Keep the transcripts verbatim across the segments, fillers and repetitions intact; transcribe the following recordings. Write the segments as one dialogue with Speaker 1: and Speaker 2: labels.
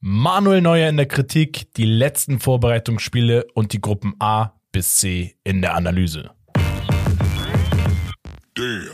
Speaker 1: Manuel Neuer in der Kritik, die letzten Vorbereitungsspiele und die Gruppen A bis C in der Analyse. Damn.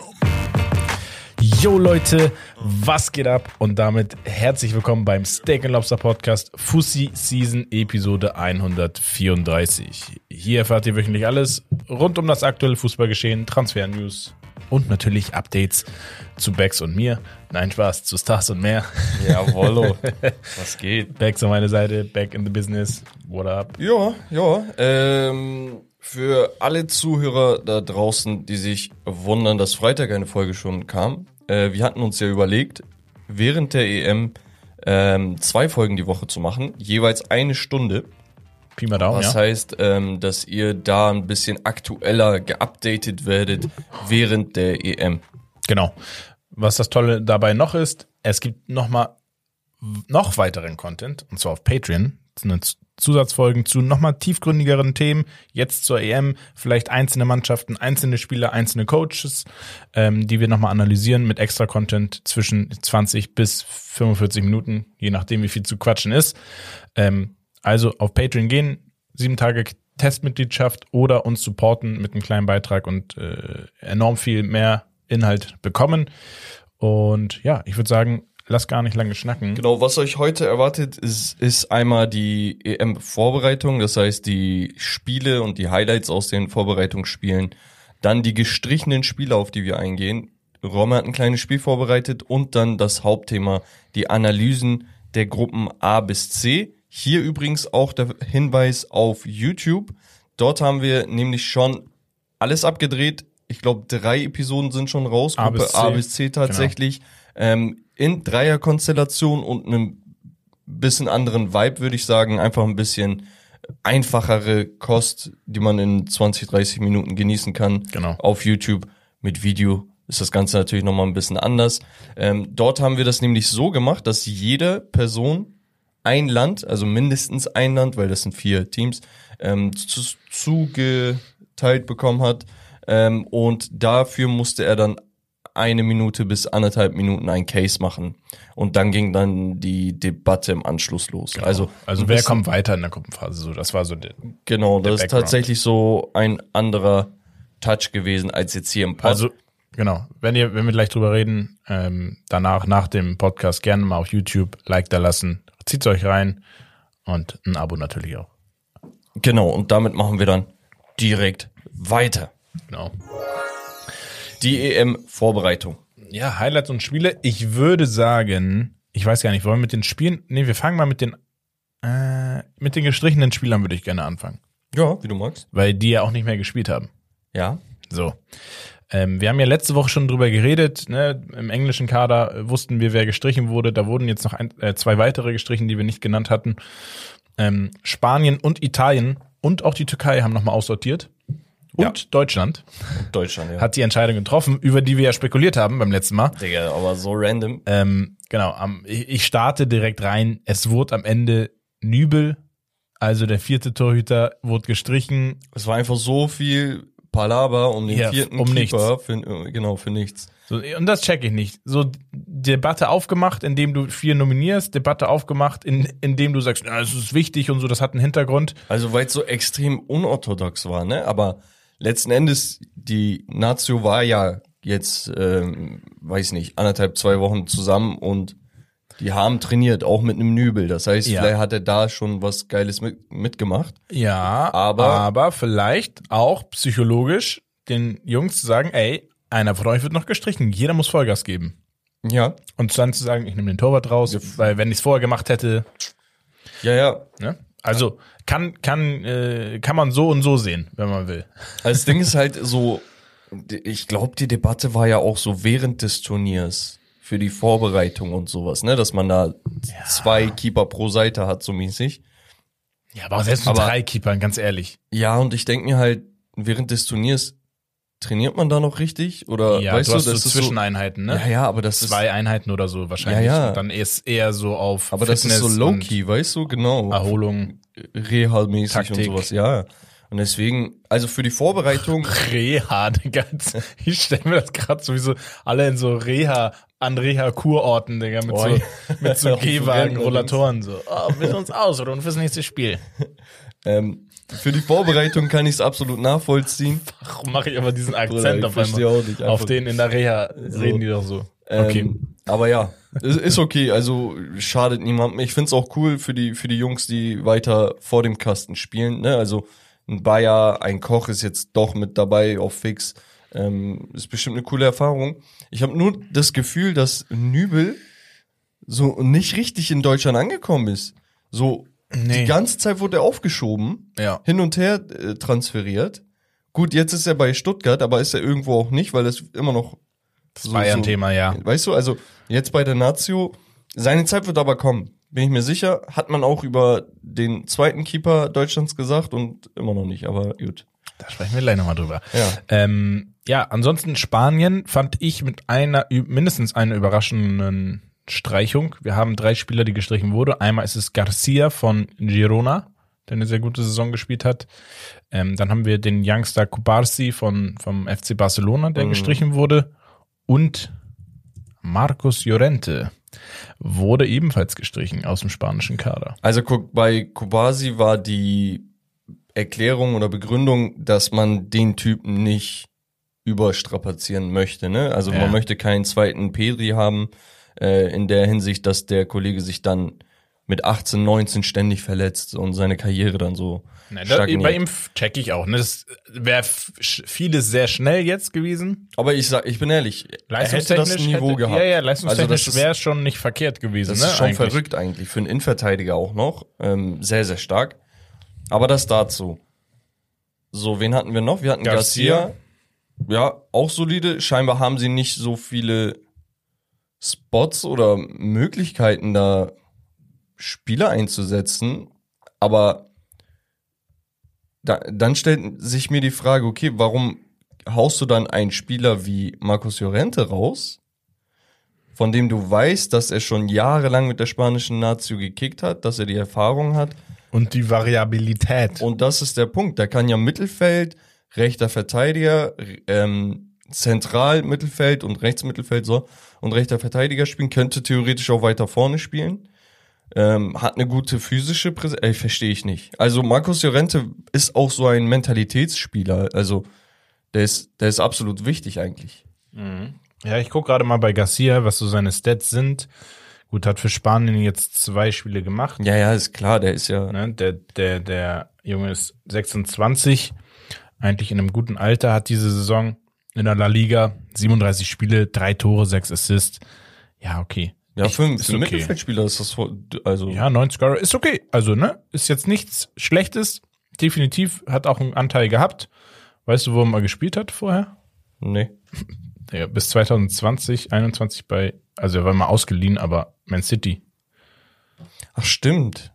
Speaker 1: Yo Leute, was geht ab? Und damit herzlich willkommen beim Steak and Lobster Podcast Fussi Season Episode hundertvierunddreißig. Hier erfahrt ihr wöchentlich alles rund um das aktuelle Fußballgeschehen, Transfer-News und natürlich Updates zu Becks und mir. Nein, Spaß, zu Stars und mehr.
Speaker 2: Jawollo, was geht?
Speaker 1: Becks an meine Seite, back in the business, what up?
Speaker 2: Ja, ja, ähm, für alle Zuhörer da draußen, die sich wundern, dass Freitag eine Folge schon kam, äh, wir hatten uns ja überlegt, während der E M ähm, zwei Folgen die Woche zu machen, jeweils eine Stunde.
Speaker 1: Pi mal Daumen,
Speaker 2: Was
Speaker 1: ja.
Speaker 2: heißt, ähm, dass ihr da ein bisschen aktueller geupdatet werdet während der E M.
Speaker 1: Genau. Was das Tolle dabei noch ist, es gibt noch mal noch weiteren Content, und zwar auf Patreon. Das sind Zusatzfolgen zu nochmal tiefgründigeren Themen, jetzt zur E M, vielleicht einzelne Mannschaften, einzelne Spieler, einzelne Coaches, ähm, die wir nochmal analysieren mit extra Content zwischen zwanzig bis fünfundvierzig Minuten, je nachdem wie viel zu quatschen ist. Ähm, also auf Patreon gehen, sieben Tage Testmitgliedschaft oder uns supporten mit einem kleinen Beitrag und äh, enorm viel mehr Inhalt bekommen. Und ja, ich würde sagen, lass gar nicht lange schnacken.
Speaker 2: Genau, was euch heute erwartet, ist, ist einmal die E M-Vorbereitung, das heißt die Spiele und die Highlights aus den Vorbereitungsspielen, dann die gestrichenen Spiele, auf die wir eingehen. Romme hat ein kleines Spiel vorbereitet und dann das Hauptthema, die Analysen der Gruppen A bis C. Hier übrigens auch der Hinweis auf YouTube. Dort haben wir nämlich schon alles abgedreht. Ich glaube, drei Episoden sind schon raus,
Speaker 1: A
Speaker 2: Gruppe
Speaker 1: bis C.
Speaker 2: A bis C tatsächlich. Genau. Ähm, in Dreierkonstellation und einem bisschen anderen Vibe, würde ich sagen. Einfach ein bisschen einfachere Kost, die man in zwanzig, dreißig Minuten genießen kann.
Speaker 1: Genau.
Speaker 2: Auf YouTube mit Video ist das Ganze natürlich nochmal ein bisschen anders. Ähm, dort haben wir das nämlich so gemacht, dass jede Person ein Land, also mindestens ein Land, weil das sind vier Teams, ähm, zu, zugeteilt bekommen hat. Ähm, und dafür musste er dann eine Minute bis anderthalb Minuten ein Case machen. Und dann ging dann die Debatte im Anschluss los.
Speaker 1: Genau.
Speaker 2: Also,
Speaker 1: also wer kommt weiter in der Gruppenphase? So, das war so der,
Speaker 2: genau,
Speaker 1: der
Speaker 2: das ist tatsächlich so ein anderer Touch gewesen als jetzt hier im Pod.
Speaker 1: Also genau, wenn ihr, wenn wir gleich drüber reden, ähm, danach, nach dem Podcast gerne mal auf YouTube Like da lassen, zieht's euch rein und ein Abo natürlich auch.
Speaker 2: Genau, und damit machen wir dann direkt weiter.
Speaker 1: Genau.
Speaker 2: Die E M-Vorbereitung.
Speaker 1: Ja, Highlights und Spiele. Ich würde sagen, ich weiß gar nicht, wollen wir mit den Spielen, nee, wir fangen mal mit den, äh, mit den gestrichenen Spielern würde ich gerne anfangen.
Speaker 2: Ja, wie du magst.
Speaker 1: Weil die ja auch nicht mehr gespielt haben.
Speaker 2: Ja.
Speaker 1: So. Ähm, wir haben ja letzte Woche schon drüber geredet, ne? Im englischen Kader äh, wussten wir, wer gestrichen wurde. Da wurden jetzt noch ein, äh, zwei weitere gestrichen, die wir nicht genannt hatten. Ähm, Spanien und Italien und auch die Türkei haben nochmal aussortiert. Und ja. Deutschland.
Speaker 2: Deutschland, ja.
Speaker 1: Hat die Entscheidung getroffen, über die wir ja spekuliert haben beim letzten Mal.
Speaker 2: Digga, aber so random.
Speaker 1: Ähm, genau, am, ich starte direkt rein. Es wurde am Ende Nübel, also der vierte Torhüter, wurde gestrichen.
Speaker 2: Es war einfach so viel Palaver um den
Speaker 1: Ja,
Speaker 2: vierten
Speaker 1: um
Speaker 2: Keeper. Für, genau, für nichts.
Speaker 1: So, und das check ich nicht. So Debatte aufgemacht, indem du vier nominierst, Debatte aufgemacht, in, indem du sagst, ja, das ist wichtig und so, das hat einen Hintergrund.
Speaker 2: Also weil es so extrem unorthodox war, ne? Aber letzten Endes, die Nazio war ja jetzt, ähm, weiß nicht, anderthalb, zwei Wochen zusammen und die haben trainiert, auch mit einem Nübel. Das heißt,
Speaker 1: Ja.
Speaker 2: vielleicht hat er da schon was Geiles mit, mitgemacht.
Speaker 1: Ja,
Speaker 2: Aber-
Speaker 1: aber vielleicht auch psychologisch den Jungs zu sagen, ey, einer von euch wird noch gestrichen, jeder muss Vollgas geben.
Speaker 2: Ja.
Speaker 1: Und dann zu sagen, ich nehme den Torwart raus,
Speaker 2: Ja.
Speaker 1: weil wenn ich es vorher gemacht hätte,
Speaker 2: Ja, ja.
Speaker 1: ne? Also kann kann äh, kann man so und so sehen, wenn man will.
Speaker 2: Also das Ding ist halt so, ich glaube, die Debatte war ja auch so während des Turniers für die Vorbereitung und sowas, ne, dass man da
Speaker 1: Ja.
Speaker 2: zwei Keeper pro Seite hat, so mäßig.
Speaker 1: Ja, aber selbst mit
Speaker 2: Aber-
Speaker 1: drei Keepern, ganz ehrlich.
Speaker 2: Ja, und ich denke mir halt, während des Turniers trainiert man da noch richtig? Oder
Speaker 1: Ja,
Speaker 2: weißt
Speaker 1: du
Speaker 2: du,
Speaker 1: hast
Speaker 2: das
Speaker 1: so
Speaker 2: ist
Speaker 1: Zwischeneinheiten,
Speaker 2: so,
Speaker 1: ne?
Speaker 2: ja, ja, aber das
Speaker 1: Zwei Einheiten oder so wahrscheinlich.
Speaker 2: Ja, ja.
Speaker 1: Und dann ist eher so auf
Speaker 2: ist, aber das ist so
Speaker 1: Fitness
Speaker 2: low-key, weißt du,
Speaker 1: und
Speaker 2: genau.
Speaker 1: Erholung.
Speaker 2: Reha-mäßig und
Speaker 1: Taktik.
Speaker 2: sowas, ja. Und deswegen, also für die Vorbereitung.
Speaker 1: Reha, Digga. Ich stelle mir das gerade sowieso alle in so Reha, an Reha-Kurorten, Digga, mit
Speaker 2: Oh,
Speaker 1: so,
Speaker 2: ja.
Speaker 1: mit so
Speaker 2: Auf dem
Speaker 1: Gehwagen,
Speaker 2: Rennen
Speaker 1: Rollatoren, so. Oh, wir sind uns ausruhen fürs nächste Spiel.
Speaker 2: Ähm, für die Vorbereitung kann ich es absolut nachvollziehen.
Speaker 1: Warum mache ich aber diesen
Speaker 2: Bruder,
Speaker 1: Akzent
Speaker 2: ich
Speaker 1: auf
Speaker 2: verstehe
Speaker 1: einmal?
Speaker 2: auch nicht,
Speaker 1: Auf
Speaker 2: einfach-
Speaker 1: den in der Reha reden die doch so. Okay.
Speaker 2: Ähm, aber ja, es ist okay, also schadet niemandem. Ich find's auch cool für die für die Jungs, die weiter vor dem Kasten spielen. Ne? Also ein Bayer, ein Koch ist jetzt doch mit dabei auf Fix. Ähm, ist bestimmt eine coole Erfahrung. Ich habe nur das Gefühl, dass Nübel so nicht richtig in Deutschland angekommen ist. So
Speaker 1: Nee.
Speaker 2: die ganze Zeit wurde er aufgeschoben,
Speaker 1: Ja.
Speaker 2: hin und her äh, transferiert. Gut, jetzt ist er bei Stuttgart, aber ist er irgendwo auch nicht, weil es immer noch
Speaker 1: Das war ja ein Thema, ja.
Speaker 2: Weißt du, also jetzt bei der Nazio, seine Zeit wird aber kommen, bin ich mir sicher. Hat man auch über den zweiten Keeper Deutschlands gesagt und immer noch nicht, aber gut.
Speaker 1: Da sprechen wir gleich nochmal drüber.
Speaker 2: Ja.
Speaker 1: Ähm, ja, ansonsten Spanien fand ich mit einer, mindestens einer überraschenden Streichung. Wir haben drei Spieler, die gestrichen wurde. Einmal ist es Garcia von Girona, der eine sehr gute Saison gespielt hat. Ähm, dann haben wir den Youngster Cubarsi von, vom F C Barcelona, der
Speaker 2: Mhm.
Speaker 1: gestrichen wurde. Und Marcos Llorente wurde ebenfalls gestrichen aus dem spanischen Kader.
Speaker 2: Also guck, bei Kubasi war die Erklärung oder Begründung, dass man den Typen nicht überstrapazieren möchte. Ne? Also
Speaker 1: Ja.
Speaker 2: man möchte keinen zweiten Pedri haben, äh, in der Hinsicht, dass der Kollege sich dann mit achtzehn, neunzehn ständig verletzt und seine Karriere dann so
Speaker 1: Nein, da,
Speaker 2: stagniert.
Speaker 1: bei ihm check ich auch. Ne? Das wäre vieles sehr schnell jetzt gewesen.
Speaker 2: Aber ich sag, ich bin ehrlich, er hätte
Speaker 1: Leistungstechnisch
Speaker 2: das Niveau
Speaker 1: hätte,
Speaker 2: gehabt.
Speaker 1: Ja, ja, leistungstechnisch
Speaker 2: Also das ist-
Speaker 1: wäre es schon nicht verkehrt gewesen.
Speaker 2: Das
Speaker 1: ne?
Speaker 2: ist schon
Speaker 1: eigentlich.
Speaker 2: verrückt eigentlich, für einen Innenverteidiger auch noch. Ähm, sehr, sehr stark. Aber das dazu. So, wen hatten wir noch? Wir hatten
Speaker 1: Garcia.
Speaker 2: Garcia. Ja, auch solide. Scheinbar haben sie nicht so viele Spots oder Möglichkeiten, da Spieler einzusetzen. Aber da, dann stellt sich mir die Frage, okay, warum haust du dann einen Spieler wie Marcos Llorente raus, von dem du weißt, dass er schon jahrelang mit der spanischen Nazio gekickt hat, dass er die Erfahrung hat.
Speaker 1: Und die Variabilität.
Speaker 2: Und das ist der Punkt. Der kann ja Mittelfeld, rechter Verteidiger, ähm, zentral Mittelfeld und Rechtsmittelfeld so und rechter Verteidiger spielen, könnte theoretisch auch weiter vorne spielen. Ähm, hat eine gute physische Präsenz. Ey, verstehe ich nicht. Also Marcos Llorente ist auch so ein Mentalitätsspieler. Also der ist, der ist absolut wichtig eigentlich.
Speaker 1: Ja, ich gucke gerade mal bei Garcia, was so seine Stats sind. Gut, hat für Spanien jetzt zwei Spiele gemacht.
Speaker 2: Ja, ja, ist klar, der ist ja.
Speaker 1: Ne? Der, der, der Junge ist sechsundzwanzig, eigentlich in einem guten Alter, hat diese Saison in der La Liga siebenunddreißig Spiele, drei Tore, sechs Assists. Ja, okay.
Speaker 2: Ja,
Speaker 1: Ich-
Speaker 2: für,
Speaker 1: ist
Speaker 2: für einen
Speaker 1: okay.
Speaker 2: Mittelfeldspieler ist das voll, also.
Speaker 1: Ja, neunzig Euro ist okay. Also, ne, ist jetzt nichts Schlechtes. Definitiv hat auch einen Anteil gehabt. Weißt du, wo er mal gespielt hat vorher?
Speaker 2: Nee.
Speaker 1: Ja, bis zwanzig zwanzig, einundzwanzig bei, also er war mal ausgeliehen, aber Man City.
Speaker 2: Ach, stimmt.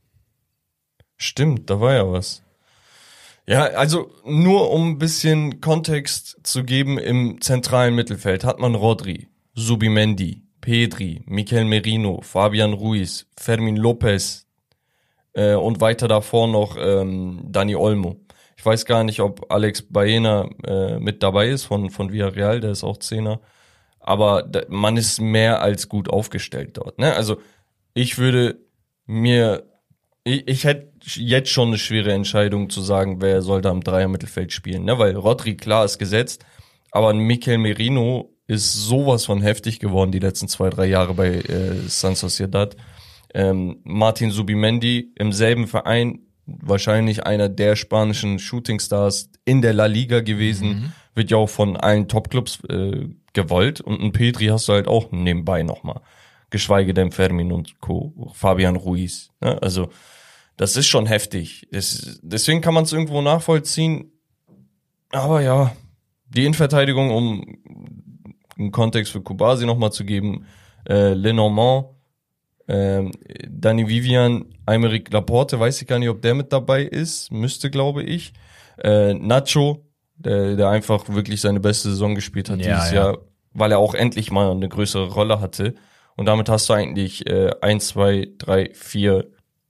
Speaker 2: Stimmt, da war ja was. Ja, also nur um ein bisschen Kontext zu geben, im zentralen Mittelfeld hat man Rodri, Zubimendi, Pedri, Mikel Merino, Fabian Ruiz, Fermin Lopez äh, und weiter davor noch ähm, Dani Olmo. Ich weiß gar nicht, ob Alex Baena äh, mit dabei ist von, von Villarreal, der ist auch Zehner. Aber da, man ist mehr als gut aufgestellt dort. Ne? Also ich würde mir, ich, ich hätte jetzt schon eine schwere Entscheidung zu sagen, wer soll da im Dreier-Mittelfeld spielen. Ne? Weil Rodri, klar, ist gesetzt, aber ein Mikel Merino ist sowas von heftig geworden die letzten zwei, drei Jahre bei äh, San Sociedad. Ähm, Martin Zubimendi im selben Verein, wahrscheinlich einer der spanischen Shootingstars in der La Liga gewesen,
Speaker 1: Mhm.
Speaker 2: wird ja auch von allen Topclubs äh, gewollt und ein Petri hast du halt auch nebenbei nochmal. Geschweige denn Fermin und Co., Fabian Ruiz. Ne? Also das ist schon heftig. Das, deswegen kann man es irgendwo nachvollziehen. Aber ja, die Innenverteidigung, um einen Kontext für Kubasi nochmal zu geben, äh, Lenormand, ähm, Dani Vivian, Aymeric Laporte, weiß ich gar nicht, ob der mit dabei ist, müsste, glaube ich. Äh, Nacho, der, der einfach wirklich seine beste Saison gespielt hat
Speaker 1: Ja,
Speaker 2: dieses
Speaker 1: ja.
Speaker 2: Jahr, weil er auch endlich mal eine größere Rolle hatte. Und damit hast du eigentlich äh, eins, zwei, drei, vier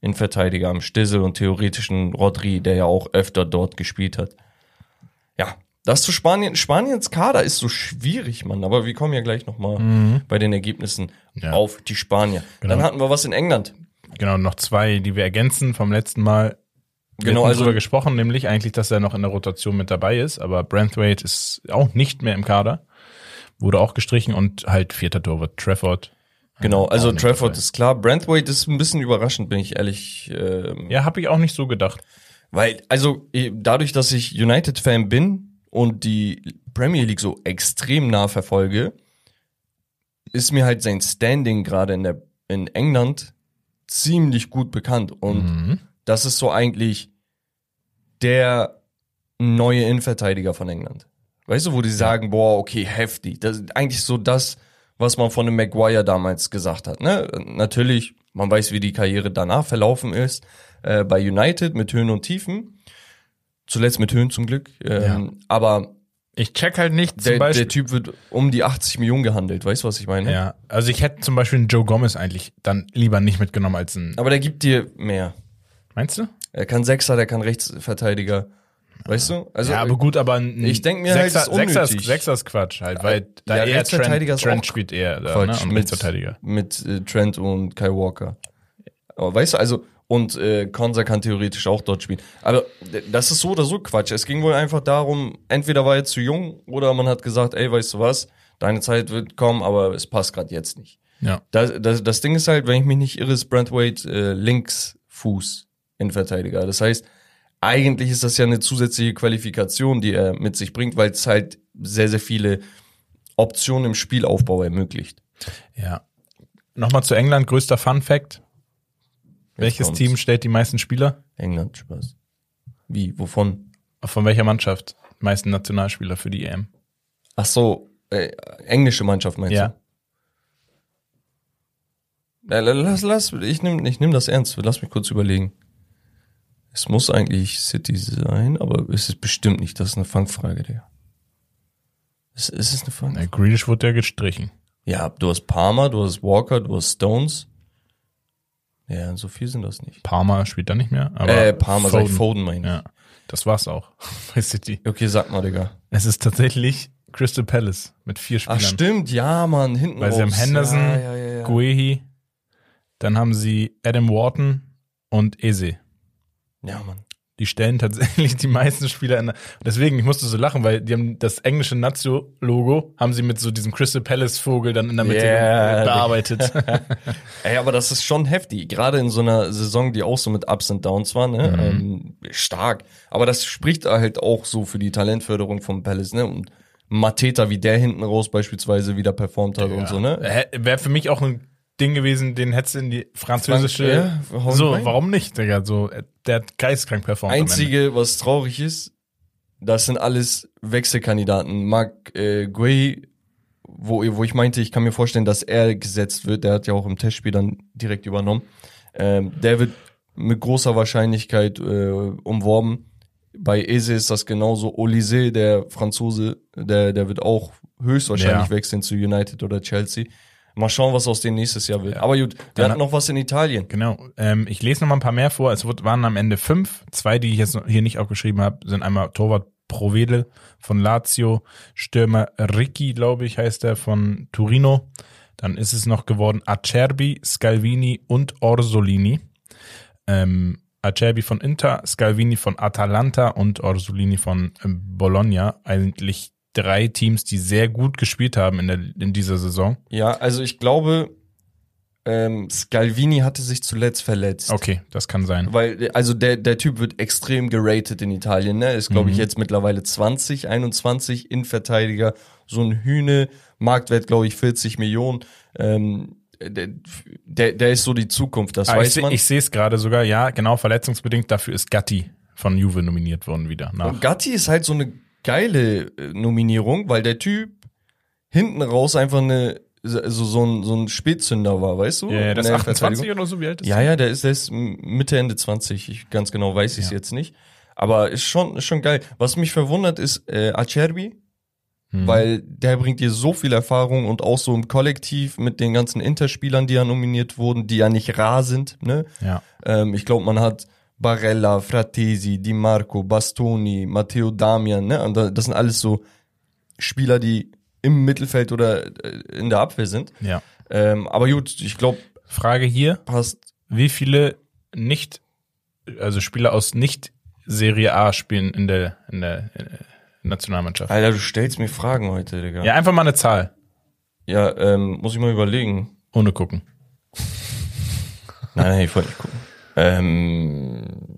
Speaker 2: Innenverteidiger am Stissel und theoretischen Rodri, der ja auch öfter dort gespielt hat. Ja, das zu Spanien. Spaniens Kader ist so schwierig, Mann, aber wir kommen ja gleich nochmal mhm. bei den Ergebnissen ja. auf die Spanier. Genau. Dann hatten wir was in England.
Speaker 1: Genau, noch zwei, die wir ergänzen vom letzten Mal. Wir
Speaker 2: genau, also
Speaker 1: darüber gesprochen, nämlich eigentlich, dass er noch in der Rotation mit dabei ist, aber Branthwaite ist auch nicht mehr im Kader. Wurde auch gestrichen und halt vierter Torwart Trafford.
Speaker 2: Genau, also Trafford ist klar. Branthwaite ist ein bisschen überraschend, bin ich ehrlich. Ähm,
Speaker 1: ja, habe ich auch nicht so gedacht.
Speaker 2: Weil, also dadurch, dass ich United-Fan bin und die Premier League so extrem nah verfolge, ist mir halt sein Standing gerade in der in England ziemlich gut bekannt. Und mhm. das ist so eigentlich der neue Innenverteidiger von England. Weißt du, wo die sagen, boah, okay, heftig. Das ist eigentlich so das, was man von dem Maguire damals gesagt hat. Ne? Natürlich, man weiß, wie die Karriere danach verlaufen ist. Äh, bei United mit Höhen und Tiefen. Zuletzt mit Höhen zum Glück. Ähm, ja. Aber
Speaker 1: ich check halt nicht zum
Speaker 2: der,
Speaker 1: Beispiel.
Speaker 2: Der Typ wird um die achtzig Millionen gehandelt. Weißt du, was ich meine?
Speaker 1: Ja, also ich hätte zum Beispiel einen Joe Gomez eigentlich dann lieber nicht mitgenommen als einen.
Speaker 2: Aber der gibt dir mehr.
Speaker 1: Meinst du?
Speaker 2: Er kann Sechser, der kann Rechtsverteidiger. Weißt du? Also,
Speaker 1: ja, aber gut, aber ein
Speaker 2: ich denke mir
Speaker 1: Sechser,
Speaker 2: halt, ist unnötig.
Speaker 1: Sechser, ist, Sechser ist Quatsch halt, weil da
Speaker 2: ja,
Speaker 1: eher
Speaker 2: Trent,
Speaker 1: Trent spielt eher da, ne? Und Rechtsverteidiger.
Speaker 2: Mit, mit äh, Trent und Kyle Walker. Aber weißt du, also und äh, Konsa kann theoretisch auch dort spielen. Aber das ist so oder so Quatsch. Es ging wohl einfach darum, entweder war er zu jung oder man hat gesagt, ey, weißt du was, deine Zeit wird kommen, aber es passt gerade jetzt nicht.
Speaker 1: Ja.
Speaker 2: Das, das, das Ding ist halt, wenn ich mich nicht irre, ist Branthwaite äh, Linksfuß Innenverteidiger. Das heißt, eigentlich ist das ja eine zusätzliche Qualifikation, die er mit sich bringt, weil es halt sehr, sehr viele Optionen im Spielaufbau ermöglicht.
Speaker 1: Ja. Nochmal zu England, größter Fun Fact. Welches kommt's. Team stellt die meisten Spieler?
Speaker 2: England, Spaß. Wie, wovon?
Speaker 1: Von welcher Mannschaft? Die meisten Nationalspieler für die E M.
Speaker 2: Ach so, äh, englische Mannschaft meinst
Speaker 1: ja.
Speaker 2: du? Ja. Lass, lass, ich nehme ich nehm das ernst, lass mich kurz überlegen. Es muss eigentlich City sein, aber es ist bestimmt nicht. Das ist eine Fangfrage, Digga. Ist, ist es eine Fangfrage?
Speaker 1: Der Grealish wurde ja gestrichen.
Speaker 2: Ja, du hast Palmer, du hast Walker, du hast Stones. Ja, so viel sind das nicht.
Speaker 1: Palmer spielt da nicht mehr. Aber
Speaker 2: äh, Palmer, Foden. sag ich Foden, meine ich.
Speaker 1: Ja, das war's auch bei City.
Speaker 2: Okay, sag mal, Digga.
Speaker 1: Es ist tatsächlich Crystal Palace mit vier Spielern.
Speaker 2: Ach stimmt, ja, Mann, hinten
Speaker 1: Weil
Speaker 2: raus.
Speaker 1: sie haben Henderson,
Speaker 2: ja, ja, ja, ja.
Speaker 1: Guehi, dann haben sie Adam Wharton und Eze.
Speaker 2: Ja, Mann.
Speaker 1: Die stellen tatsächlich die meisten Spieler in der, deswegen, ich musste so lachen, weil die haben das englische Nazio-Logo, haben sie mit so diesem Crystal Palace-Vogel dann in der Mitte yeah, bearbeitet.
Speaker 2: Ey, aber das ist schon heftig, gerade in so einer Saison, die auch so mit Ups und Downs war, ne, mhm. ähm, stark. Aber das spricht halt auch so für die Talentförderung vom Palace, ne, und Mateta, wie der hinten raus beispielsweise wieder performt hat ja. und so, ne.
Speaker 1: Wäre für mich auch ein Ding gewesen, den hättest du in die französische.
Speaker 2: Ja, warum
Speaker 1: so,
Speaker 2: rein?
Speaker 1: Warum nicht, Digga? So, der hat geistkrank performt.
Speaker 2: Einzige, was traurig ist, das sind alles Wechselkandidaten. Marc äh, Guehi, wo, wo ich meinte, ich kann mir vorstellen, dass er gesetzt wird. Der hat ja auch im Testspiel dann direkt übernommen. Ähm, der wird mit großer Wahrscheinlichkeit äh, umworben. Bei Eze ist das genauso. Olise, der Franzose, der, der wird auch höchstwahrscheinlich ja. wechseln zu United oder Chelsea. Mal schauen, was aus dem nächstes Jahr wird. Ja. Aber gut, wir hatten noch was in Italien.
Speaker 1: Genau. Ähm, ich lese noch mal ein paar mehr vor. Es waren am Ende fünf. Zwei, die ich jetzt hier nicht aufgeschrieben habe, sind einmal Torwart Provedel von Lazio, Stürmer Ricci, glaube ich, heißt er, von Torino. Dann ist es noch geworden Acerbi, Scalvini und Orsolini. Ähm, Acerbi von Inter, Scalvini von Atalanta und Orsolini von ähm, Bologna. Eigentlich drei Teams, die sehr gut gespielt haben in, der, in dieser Saison.
Speaker 2: Ja, also ich glaube, ähm, Scalvini hatte sich zuletzt verletzt.
Speaker 1: Okay, das kann sein.
Speaker 2: Weil, also der der Typ wird extrem geratet in Italien, ne? Ist, glaube mhm. ich, jetzt mittlerweile zwanzig, einundzwanzig Innenverteidiger. So ein Hühne, Marktwert, glaube ich, vierzig Millionen. Ähm, der, der, der ist so die Zukunft, das ah, weiß
Speaker 1: ich
Speaker 2: man.
Speaker 1: Se, ich sehe es gerade sogar, ja, genau, verletzungsbedingt. Dafür ist Gatti von Juve nominiert worden wieder. Nach.
Speaker 2: Und Gatti ist halt so eine geile Nominierung, weil der Typ hinten raus einfach eine so, so ein so ein Spätzünder war, weißt du?
Speaker 1: Ja, yeah, das ist achtundzwanzig oder so, wie alt ist
Speaker 2: Ja, der? ja, der ist, der ist Mitte, Ende zwanzig, ich, ganz genau weiß ich es ja. jetzt nicht. Aber ist schon, ist schon geil. Was mich verwundert ist, äh, Acerbi, Mhm. Weil der bringt dir so viel Erfahrung und auch so im Kollektiv mit den ganzen Interspielern, die ja nominiert wurden, die ja nicht rar sind. Ne?
Speaker 1: Ja.
Speaker 2: Ähm, ich glaube, man hat Barella, Fratesi, Di Marco, Bastoni, Matteo Damian. Ne? Und das sind alles so Spieler, die im Mittelfeld oder in der Abwehr sind.
Speaker 1: Ja.
Speaker 2: Ähm, aber gut, ich glaube...
Speaker 1: Frage hier,
Speaker 2: passt.
Speaker 1: Wie viele nicht, also Spieler aus Nicht-Serie A spielen in der, in der äh, Nationalmannschaft?
Speaker 2: Alter, du stellst mir Fragen heute, Digga.
Speaker 1: Ja, einfach mal eine Zahl.
Speaker 2: Ja, ähm, muss ich mal überlegen.
Speaker 1: Ohne gucken.
Speaker 2: Nein, nein, ich wollte nicht gucken. Ähm,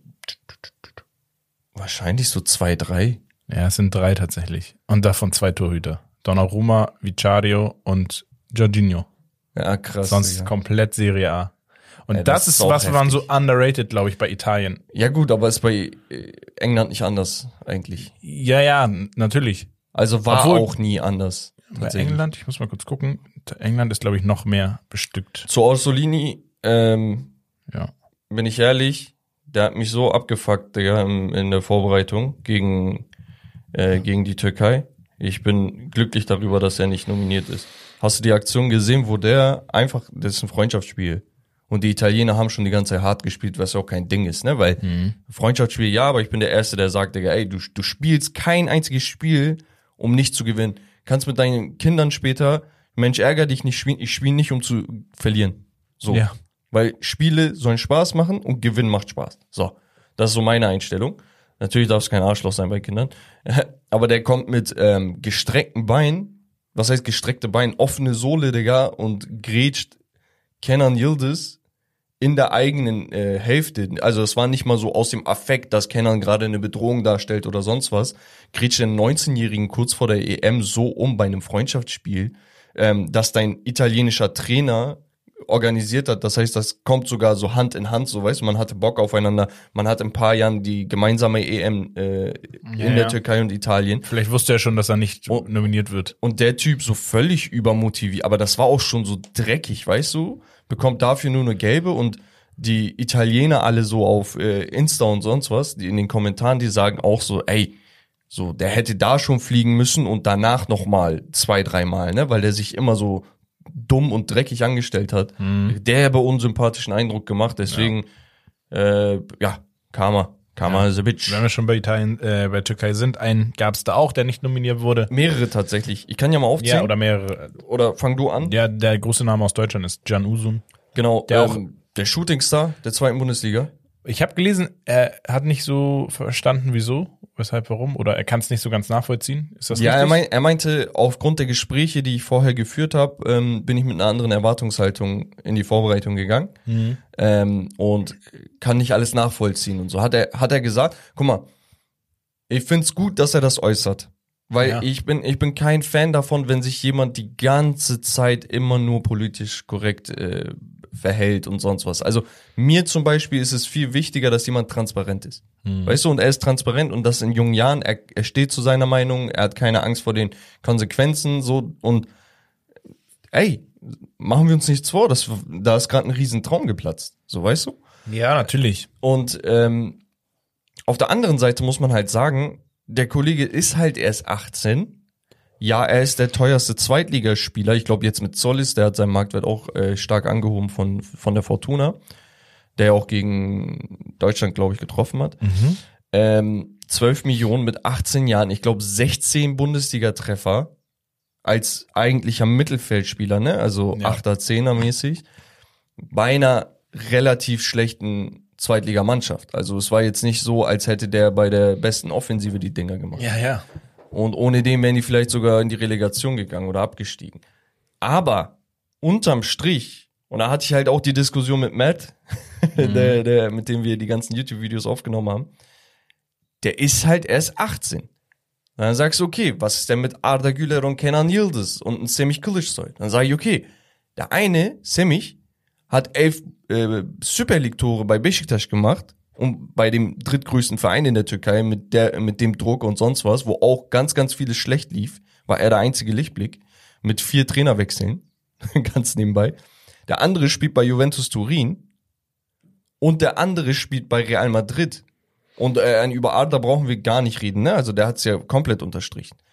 Speaker 2: wahrscheinlich so zwei, drei.
Speaker 1: Ja, es sind drei tatsächlich. Und davon zwei Torhüter. Donnarumma, Vicario und Jorginho.
Speaker 2: Ja, krass.
Speaker 1: Sonst
Speaker 2: Digga.
Speaker 1: komplett Serie A. Und
Speaker 2: Ja,
Speaker 1: das,
Speaker 2: das
Speaker 1: ist
Speaker 2: ist auch
Speaker 1: was, man so
Speaker 2: heftig.
Speaker 1: underrated, glaube ich, bei Italien.
Speaker 2: Ja gut, aber ist bei äh, England nicht anders eigentlich.
Speaker 1: Ja, ja, natürlich.
Speaker 2: Also war
Speaker 1: Obwohl-
Speaker 2: auch nie anders.
Speaker 1: Bei
Speaker 2: tatsächlich.
Speaker 1: England, ich muss mal kurz gucken. England ist, glaube ich, noch mehr bestückt.
Speaker 2: Zu Orsolini, ähm,
Speaker 1: Ja.
Speaker 2: bin ich ehrlich, der hat mich so abgefuckt, Digga, in, in der Vorbereitung gegen, äh, gegen die Türkei. Ich bin glücklich darüber, dass er nicht nominiert ist. Hast du die Aktion gesehen, wo der einfach, das ist ein Freundschaftsspiel. Und die Italiener haben schon die ganze Zeit hart gespielt, was ja auch kein Ding ist, ne? Weil
Speaker 1: Mhm.
Speaker 2: Freundschaftsspiel, ja, aber ich bin der Erste, der sagt, Digga, ey, du, du spielst kein einziges Spiel, um nicht zu gewinnen. Kannst mit deinen Kindern später, Mensch, ärger dich nicht, spielen, ich spiele nicht, um zu verlieren. So.
Speaker 1: Ja.
Speaker 2: Weil Spiele sollen Spaß machen und Gewinn macht Spaß. So. Das ist so meine Einstellung. Natürlich darf es kein Arschloch sein bei Kindern. Aber der kommt mit ähm, gestreckten Beinen. Was heißt gestreckte Beine? Offene Sohle, Digga, und grätscht Kenan Yildiz in der eigenen äh, Hälfte. Also es war nicht mal so aus dem Affekt, dass Kenan gerade eine Bedrohung darstellt oder sonst was. Grätscht den neunzehnjährigen kurz vor der E M so um bei einem Freundschaftsspiel, ähm, dass dein italienischer Trainer organisiert hat. Das heißt, das kommt sogar so Hand in Hand, so weißt du, man hatte Bock aufeinander. Man hat in ein paar Jahren die gemeinsame E M äh, in
Speaker 1: Ja,
Speaker 2: der
Speaker 1: ja.
Speaker 2: Türkei und Italien.
Speaker 1: Vielleicht wusste er schon, dass er nicht
Speaker 2: Oh.
Speaker 1: nominiert wird.
Speaker 2: Und der Typ so völlig übermotiviert, aber das war auch schon so dreckig, weißt du? Bekommt dafür nur eine gelbe und die Italiener alle so auf äh, Insta und sonst was, die in den Kommentaren, die sagen auch so, ey, so, der hätte da schon fliegen müssen und danach nochmal zwei, dreimal, ne? Weil der sich immer so dumm und dreckig angestellt hat.
Speaker 1: Mhm.
Speaker 2: Derbe unsympathischen Eindruck gemacht, deswegen, ja, äh, ja Karma. Karma
Speaker 1: Ja.
Speaker 2: is a bitch.
Speaker 1: Wenn wir schon bei Italien, äh, bei Türkei sind, einen gab es da auch, der nicht nominiert wurde.
Speaker 2: Mehrere tatsächlich. Ich kann ja mal aufzählen.
Speaker 1: Ja, oder mehrere.
Speaker 2: oder fang du an.
Speaker 1: Ja, der große Name aus Deutschland ist Can Uzun.
Speaker 2: Genau,
Speaker 1: Der
Speaker 2: ähm, der Shootingstar der zweiten Bundesliga.
Speaker 1: Ich habe gelesen, er hat nicht so verstanden, wieso, weshalb, warum, oder er kann es nicht so ganz nachvollziehen. Ist das
Speaker 2: Ja, er,
Speaker 1: richtig?
Speaker 2: mein, er meinte, aufgrund der Gespräche, die ich vorher geführt habe, ähm, bin ich mit einer anderen Erwartungshaltung in die Vorbereitung gegangen
Speaker 1: Mhm.
Speaker 2: ähm, und kann nicht alles nachvollziehen und so. Hat er, hat er gesagt, guck mal, ich find's gut, dass er das äußert. Weil
Speaker 1: Ja.
Speaker 2: ich bin, ich bin kein Fan davon, wenn sich jemand die ganze Zeit immer nur politisch korrekt äh, verhält und sonst was. Also mir zum Beispiel ist es viel wichtiger, dass jemand transparent ist.
Speaker 1: Mhm.
Speaker 2: Weißt du, und er ist transparent und das in jungen Jahren, er, er steht zu seiner Meinung, er hat keine Angst vor den Konsequenzen, so, und ey, machen wir uns nichts vor, das, da ist gerade ein riesen Traum geplatzt, so, weißt du?
Speaker 1: Ja, natürlich.
Speaker 2: Und ähm, auf der anderen Seite muss man halt sagen, der Kollege ist halt erst achtzehn. Ja, er ist der teuerste Zweitligaspieler. Ich glaube jetzt mit Zollis, der hat seinen Marktwert auch äh, stark angehoben von von der Fortuna, der auch gegen Deutschland, glaube ich, getroffen hat.
Speaker 1: Mhm.
Speaker 2: Ähm, zwölf Millionen mit achtzehn Jahren. Ich glaube sechzehn Bundesliga-Treffer als eigentlicher Mittelfeldspieler, ne? Also
Speaker 1: Ja.
Speaker 2: Achter, Zehner mäßig. Bei einer relativ schlechten Zweitligamannschaft. Also es war jetzt nicht so, als hätte der bei der besten Offensive die Dinger gemacht.
Speaker 1: Ja, ja.
Speaker 2: Und ohne den wären die vielleicht sogar in die Relegation gegangen oder abgestiegen. Aber unterm Strich, und da hatte ich halt auch die Diskussion mit Matt,
Speaker 1: Mhm.
Speaker 2: der, der, mit dem wir die ganzen YouTube-Videos aufgenommen haben, der ist halt erst achtzehn. Dann sagst du, okay, was ist denn mit Arda Güler und Kenan Yildiz und ein Semih Kılıçsoy? Dann sage ich, okay, der eine, Semih, hat elf äh, Super League-Tore bei Beşiktaş gemacht und bei dem drittgrößten Verein in der Türkei mit der mit dem Druck und sonst was, wo auch ganz, ganz vieles schlecht lief, war er der einzige Lichtblick mit vier Trainerwechseln, ganz nebenbei. Der andere spielt bei Juventus Turin und der andere spielt bei Real Madrid. Und äh, über Arda brauchen wir gar nicht reden, ne? Also der hat's ja komplett unterstrichen.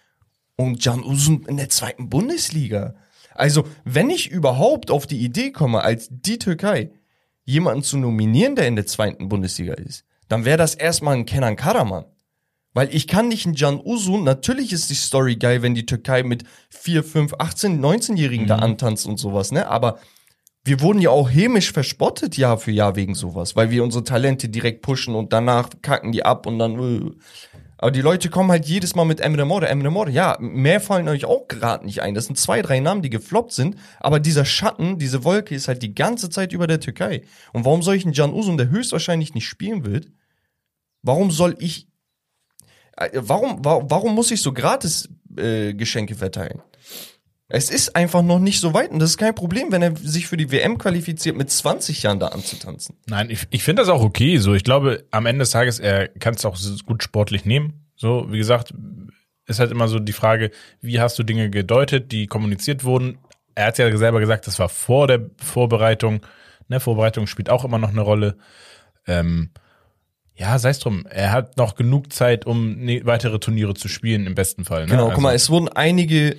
Speaker 2: und Can Uzun in der zweiten Bundesliga. Also, wenn ich überhaupt auf die Idee komme, als die Türkei jemanden zu nominieren, der in der zweiten Bundesliga ist, dann wäre das erstmal ein Kenan Karaman. Weil ich kann nicht einen Can Uzun, natürlich ist die Story geil, wenn die Türkei mit vier, fünf, achtzehn, neunzehnjährigen mhm. da antanzt und sowas, ne? Aber wir wurden ja auch hämisch verspottet Jahr für Jahr wegen sowas, weil wir unsere Talente direkt pushen und danach kacken die ab und dann... Uh. Aber die Leute kommen halt jedes Mal mit Emre Mor, Emre Mor, ja, mehr fallen euch auch gerade nicht ein. Das sind zwei, drei Namen, die gefloppt sind, aber dieser Schatten, diese Wolke ist halt die ganze Zeit über der Türkei. Und warum soll ich einen Can Uzun, der höchstwahrscheinlich nicht spielen wird, warum soll ich, äh, warum, warum, warum muss ich so gratis äh, Geschenke verteilen? Es ist einfach noch nicht so weit und das ist kein Problem, wenn er sich für die W M qualifiziert, mit zwanzig Jahren da anzutanzen.
Speaker 1: Nein, ich, ich finde das auch okay. So, ich glaube, am Ende des Tages, er kann es auch gut sportlich nehmen. So, wie gesagt, ist halt immer so die Frage, wie hast du Dinge gedeutet, die kommuniziert wurden. Er hat ja selber gesagt, das war vor der Vorbereitung. Ne, Vorbereitung spielt auch immer noch eine Rolle. Ähm, ja, sei es drum. Er hat noch genug Zeit, um ne, weitere Turniere zu spielen, im besten Fall. Ne?
Speaker 2: Genau,
Speaker 1: also,
Speaker 2: guck mal, es wurden einige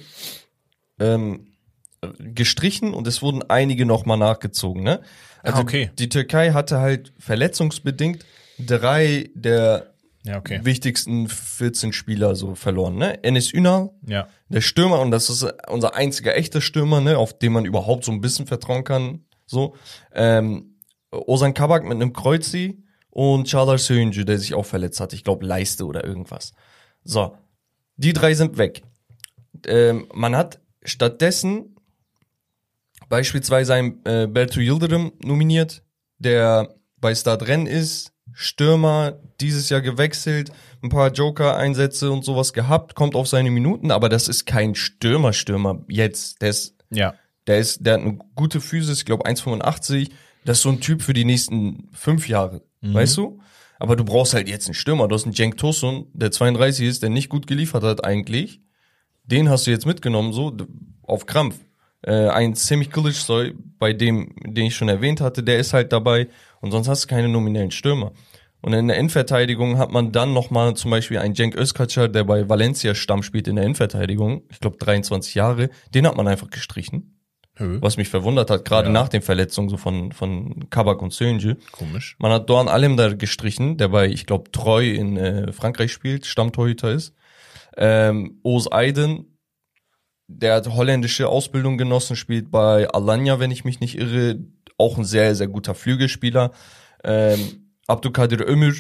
Speaker 2: ähm, gestrichen und es wurden einige nochmal nachgezogen, ne? Also
Speaker 1: ah, okay.
Speaker 2: Die Türkei hatte halt verletzungsbedingt drei der
Speaker 1: ja, okay.
Speaker 2: wichtigsten vierzehn Spieler so verloren, ne? Enes Ünal,
Speaker 1: ja.
Speaker 2: der Stürmer, und das ist unser einziger echter Stürmer, ne, auf den man überhaupt so ein bisschen vertrauen kann, so. Ähm, Ozan Kabak mit einem Kreuzi und Çağlar Söyüncü, der sich auch verletzt hat, ich glaube Leiste oder irgendwas. So, die drei sind weg. Ähm, man hat stattdessen beispielsweise einen äh, Bertu Yıldırım nominiert, der bei Stadren ist, Stürmer, dieses Jahr gewechselt, ein paar Joker-Einsätze und sowas gehabt, kommt auf seine Minuten, aber das ist kein Stürmer-Stürmer jetzt. Der ist,
Speaker 1: ja.
Speaker 2: der ist, der hat eine gute Physis, ich glaube eins Komma fünfundachtzig. Das ist so ein Typ für die nächsten fünf Jahre, mhm. weißt du? Aber du brauchst halt jetzt einen Stürmer. Du hast einen Cenk Tosun, der zweiunddreißig ist, der nicht gut geliefert hat eigentlich. Den hast du jetzt mitgenommen, so auf Krampf. Äh, ein Semih Kılıçsoy, bei dem, den ich schon erwähnt hatte, der ist halt dabei. Und sonst hast du keine nominellen Stürmer. Und in der Innenverteidigung hat man dann nochmal zum Beispiel einen Cenk Özkacar, der bei Valencia Stamm spielt in der Innenverteidigung. Ich glaube dreiundzwanzig Jahre. Den hat man einfach gestrichen. Hö. Was mich verwundert hat, gerade ja. nach den Verletzungen so von von Kabak und Söyüncü.
Speaker 1: Komisch.
Speaker 2: Man hat Doğan Alemdar gestrichen, der bei, ich glaube, Treu in äh, Frankreich spielt, Stammtorhüter ist. Ähm, Oğuz Aydın, der hat holländische Ausbildung genossen, spielt bei Alanya, wenn ich mich nicht irre, auch ein sehr, sehr guter Flügelspieler. Ähm, Abdülkadir Ömür,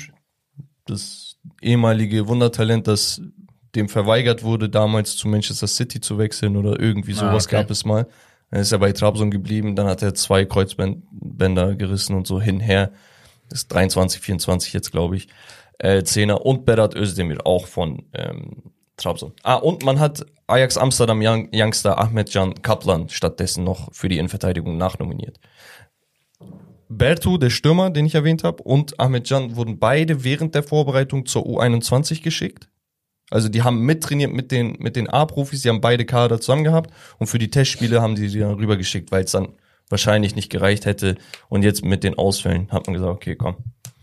Speaker 2: das ehemalige Wundertalent, das dem verweigert wurde, damals zu Manchester City zu wechseln oder irgendwie sowas ah, okay. gab es mal. Dann ist er bei Trabzon geblieben, dann hat er zwei Kreuzbänder gerissen und so hinher. Ist dreiundzwanzig, vierundzwanzig jetzt, glaube ich. Äh, Zehner und Berat Özdemir, auch von ähm, Trabzon. Ah, und man hat Ajax Amsterdam Young, Youngster Ahmetcan Kaplan stattdessen noch für die Innenverteidigung nachnominiert. Bertu, der Stürmer, den ich erwähnt habe, und Ahmetcan wurden beide während der Vorbereitung zur U einundzwanzig geschickt. Also die haben mittrainiert mit den mit den A-Profis, die haben beide Kader zusammen gehabt und für die Testspiele haben die sie dann rübergeschickt, weil es dann wahrscheinlich nicht gereicht hätte. Und jetzt mit den Ausfällen hat man gesagt, okay, komm.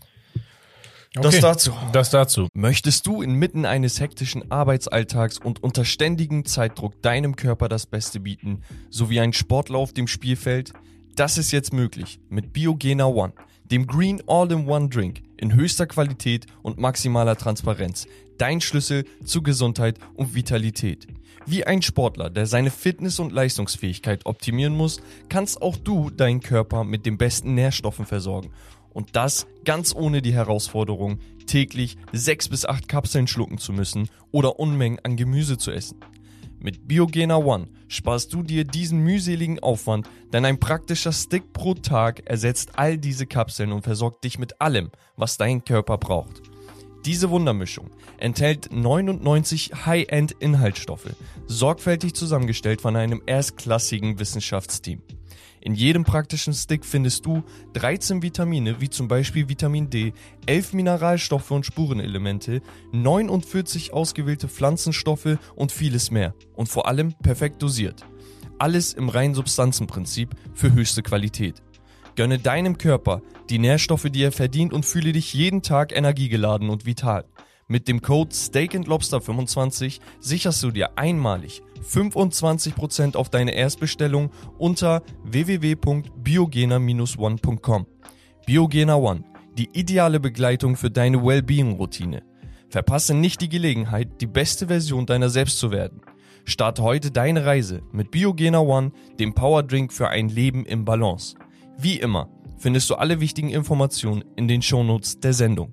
Speaker 1: Okay,
Speaker 2: das dazu.
Speaker 1: Das dazu.
Speaker 2: Möchtest du inmitten eines hektischen Arbeitsalltags und unter ständigem Zeitdruck deinem Körper das Beste bieten, sowie ein Sportler auf dem Spielfeld? Das ist jetzt möglich mit Biogena One, dem Green All-in-One Drink in höchster Qualität und maximaler Transparenz. Dein Schlüssel zu Gesundheit und Vitalität. Wie ein Sportler, der seine Fitness- und Leistungsfähigkeit optimieren muss, kannst auch du deinen Körper mit den besten Nährstoffen versorgen. Und das ganz ohne die Herausforderung, täglich sechs bis acht Kapseln schlucken zu müssen oder Unmengen an Gemüse zu essen. Mit Biogena One sparst du dir diesen mühseligen Aufwand, denn ein praktischer Stick pro Tag ersetzt all diese Kapseln und versorgt dich mit allem, was dein Körper braucht. Diese Wundermischung enthält neunundneunzig High-End-Inhaltsstoffe, sorgfältig zusammengestellt von einem erstklassigen Wissenschaftsteam. In jedem praktischen Stick findest du dreizehn Vitamine, wie zum Beispiel Vitamin D, elf Mineralstoffe und Spurenelemente, neunundvierzig ausgewählte Pflanzenstoffe und vieles mehr. Und vor allem perfekt dosiert. Alles im reinen Substanzenprinzip für höchste Qualität. Gönne deinem Körper die Nährstoffe, die er verdient und fühle dich jeden Tag energiegeladen und vital. Mit dem Code steak and lobster fünfundzwanzig sicherst du dir einmalig fünfundzwanzig Prozent auf deine Erstbestellung unter w w w punkt biogena Bindestrich one punkt com. Biogena One, die ideale Begleitung für deine Wellbeing-Routine. Verpasse nicht die Gelegenheit, die beste Version deiner selbst zu werden. Starte heute deine Reise mit Biogena One, dem Powerdrink für ein Leben im Balance. Wie immer findest du alle wichtigen Informationen in den Shownotes der Sendung.